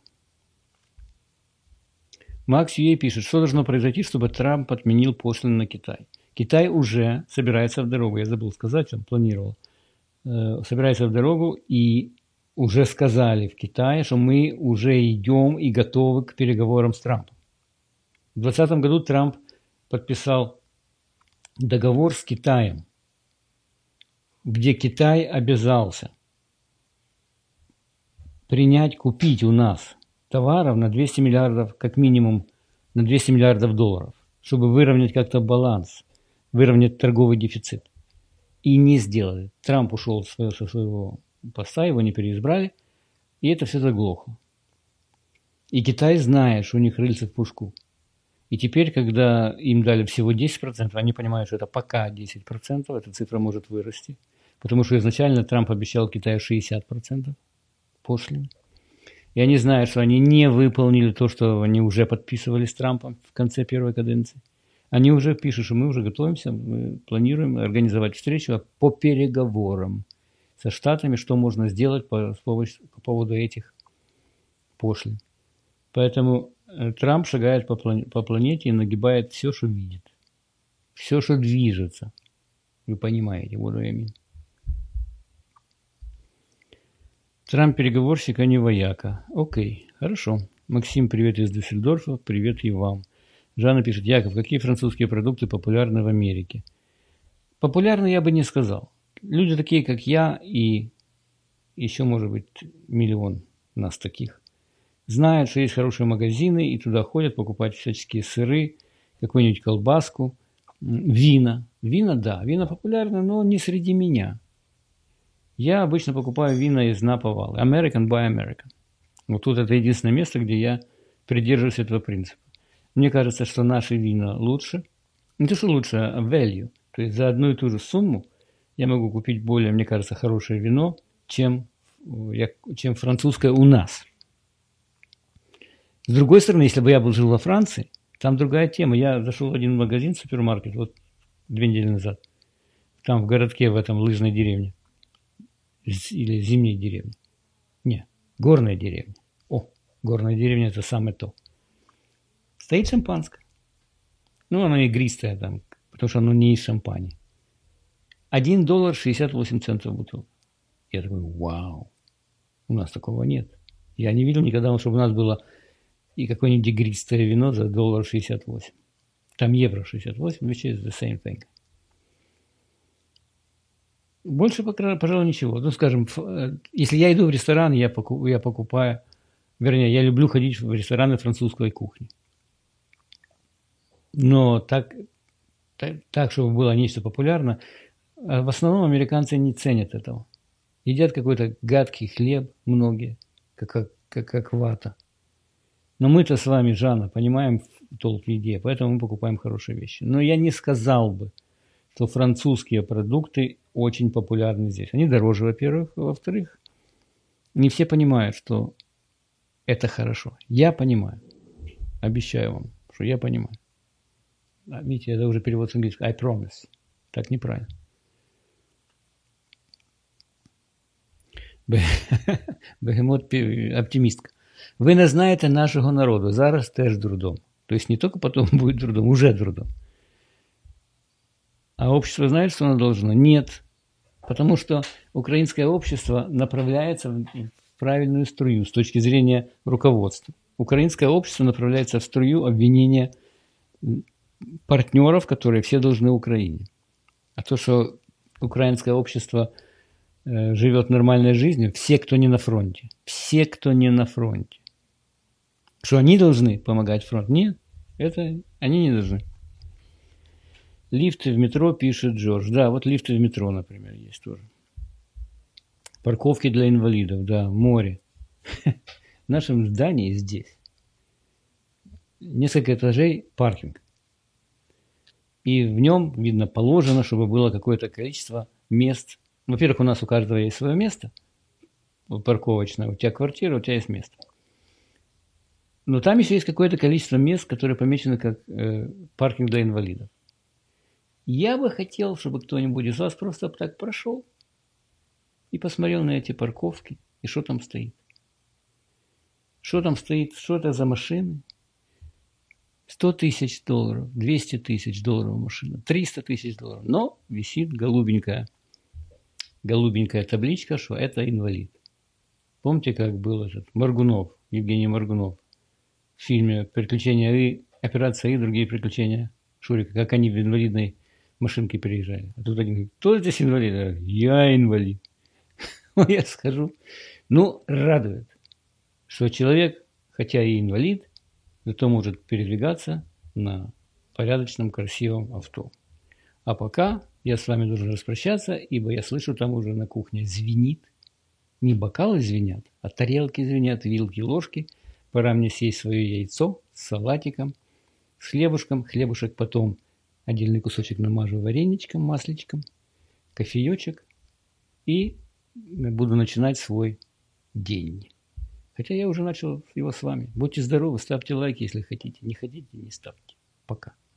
Макс Юэй пишет, что должно произойти, чтобы Трамп отменил пошлины на Китай. Китай уже собирается в дорогу, я забыл сказать, он планировал. Собирается в дорогу, и уже сказали в Китае, что мы уже идем и готовы к переговорам с Трампом. В 2020 году Трамп подписал договор с Китаем, где Китай обязался купить у нас товаров на 200 миллиардов, как минимум на 200 миллиардов долларов, чтобы выровнять как-то баланс, выровнять торговый дефицит. И не сделали. Трамп ушел со своего поста, его не переизбрали, и это все заглохло. И Китай знает, что у них рыльца в пушку. И теперь, когда им дали всего 10%, они понимают, что это пока 10%, эта цифра может вырасти. Потому что изначально Трамп обещал Китаю 60% пошлин. И они знают, что они не выполнили то, что они уже подписывали с Трампом в конце первой каденции. Они уже пишут, что мы уже готовимся, мы планируем организовать встречу по переговорам со Штатами, что можно сделать по поводу этих пошлин. Поэтому Трамп шагает по планете и нагибает все, что видит. Все, что движется. Вы понимаете, what do I mean? Трамп переговорщик, а не вояка. Окей, хорошо. Максим, привет из Дюссельдорфа, привет и вам. Жанна пишет, Яков, какие французские продукты популярны в Америке? Популярны я бы не сказал. Люди такие, как я, и еще, может быть, миллион нас таких, знают, что есть хорошие магазины, и туда ходят покупать всяческие сыры, какую-нибудь колбаску, вина. Вина, да, вина популярны, но не среди меня. Я обычно покупаю вина из Napa Valley. American by American. Вот тут это единственное место, где я придерживаюсь этого принципа. Мне кажется, что наши вина лучше. Не то, что лучше, а value. То есть за одну и ту же сумму я могу купить более, мне кажется, хорошее вино, чем французское у нас. С другой стороны, если бы я был жил во Франции, там другая тема. Я зашел в один магазин, супермаркет, вот 2 недели назад. Там в городке, в этом лыжной деревне. Или зимней деревне. Не, горная деревня. О, горная деревня – это самое то. Стоит шампанское. Ну, оно игристое там, потому что оно не из шампани. $1 68 центов бутылка. Я такой, вау, у нас такого нет. Я не видел никогда, чтобы у нас было и какое-нибудь игристое вино за $1.68. Там евро 68, which is the same thing. Больше, пожалуй, ничего. Ну, скажем, если я иду в ресторан, я покупаю, вернее, я люблю ходить в рестораны французской кухни. Но так, чтобы было нечто популярно, в основном американцы не ценят этого. Едят какой-то гадкий хлеб многие, как вата. Но мы-то с вами, Жанна, понимаем толк в еде, поэтому мы покупаем хорошие вещи. Но я не сказал бы, что французские продукты очень популярны здесь. Они дороже, во-первых. Во-вторых, не все понимают, что это хорошо. Я понимаю. Обещаю вам, что я понимаю. Видите, это уже перевод с английского. I promise. Так неправильно. Бегемот оптимістка. Ви не знаєте нашого народу. Зараз теж дурдом. То есть не только потом будет дурдом, уже дурдом. А общество знает, что оно должно? Нет. Потому что украинское общество направляется в правильную струю с точки зрения руководства. Украинское общество направляется в струю обвинения партнеров, которые все должны Украине. А то, что украинское общество живет нормальной жизнью, все, кто не на фронте. Все, кто не на фронте. Что они должны помогать фронту? Нет, это они не должны. Лифты в метро, пишет Джордж. Да, вот лифты в метро, например, есть тоже. Парковки для инвалидов, да, море. В нашем здании здесь несколько этажей паркинг. И в нем, видно, положено, чтобы было какое-то количество мест. Во-первых, у нас у каждого есть свое место парковочное. У тебя квартира, у тебя есть место. Но там еще есть какое-то количество мест, которые помечены как паркинг для инвалидов. Я бы хотел, чтобы кто-нибудь из вас просто так прошел и посмотрел на эти парковки, и что там стоит. Что там стоит, что это за машины. 100 тысяч долларов, 200 тысяч долларов машина, 300 тысяч долларов. Но висит голубенькая табличка, что это инвалид. Помните, как был этот Моргунов, Евгений Моргунов в фильме «Приключения И», «Операция И», другие приключения Шурика, как они в инвалидной машинке переезжали. А тут один говорит: кто здесь инвалид? Я инвалид. Я скажу, радует, что человек, хотя и инвалид, зато может передвигаться на порядочном, красивом авто. А пока я с вами должен распрощаться, ибо я слышу, там уже на кухне звенит. Не бокалы звенят, а тарелки звенят, вилки, ложки. Пора мне съесть свое яйцо с салатиком, с хлебушком. Хлебушек потом отдельный кусочек намажу вареничком, масличком, кофеечек. И буду начинать свой день. Хотя я уже начал его с вами. Будьте здоровы, ставьте лайки, если хотите. Не хотите, не ставьте. Пока.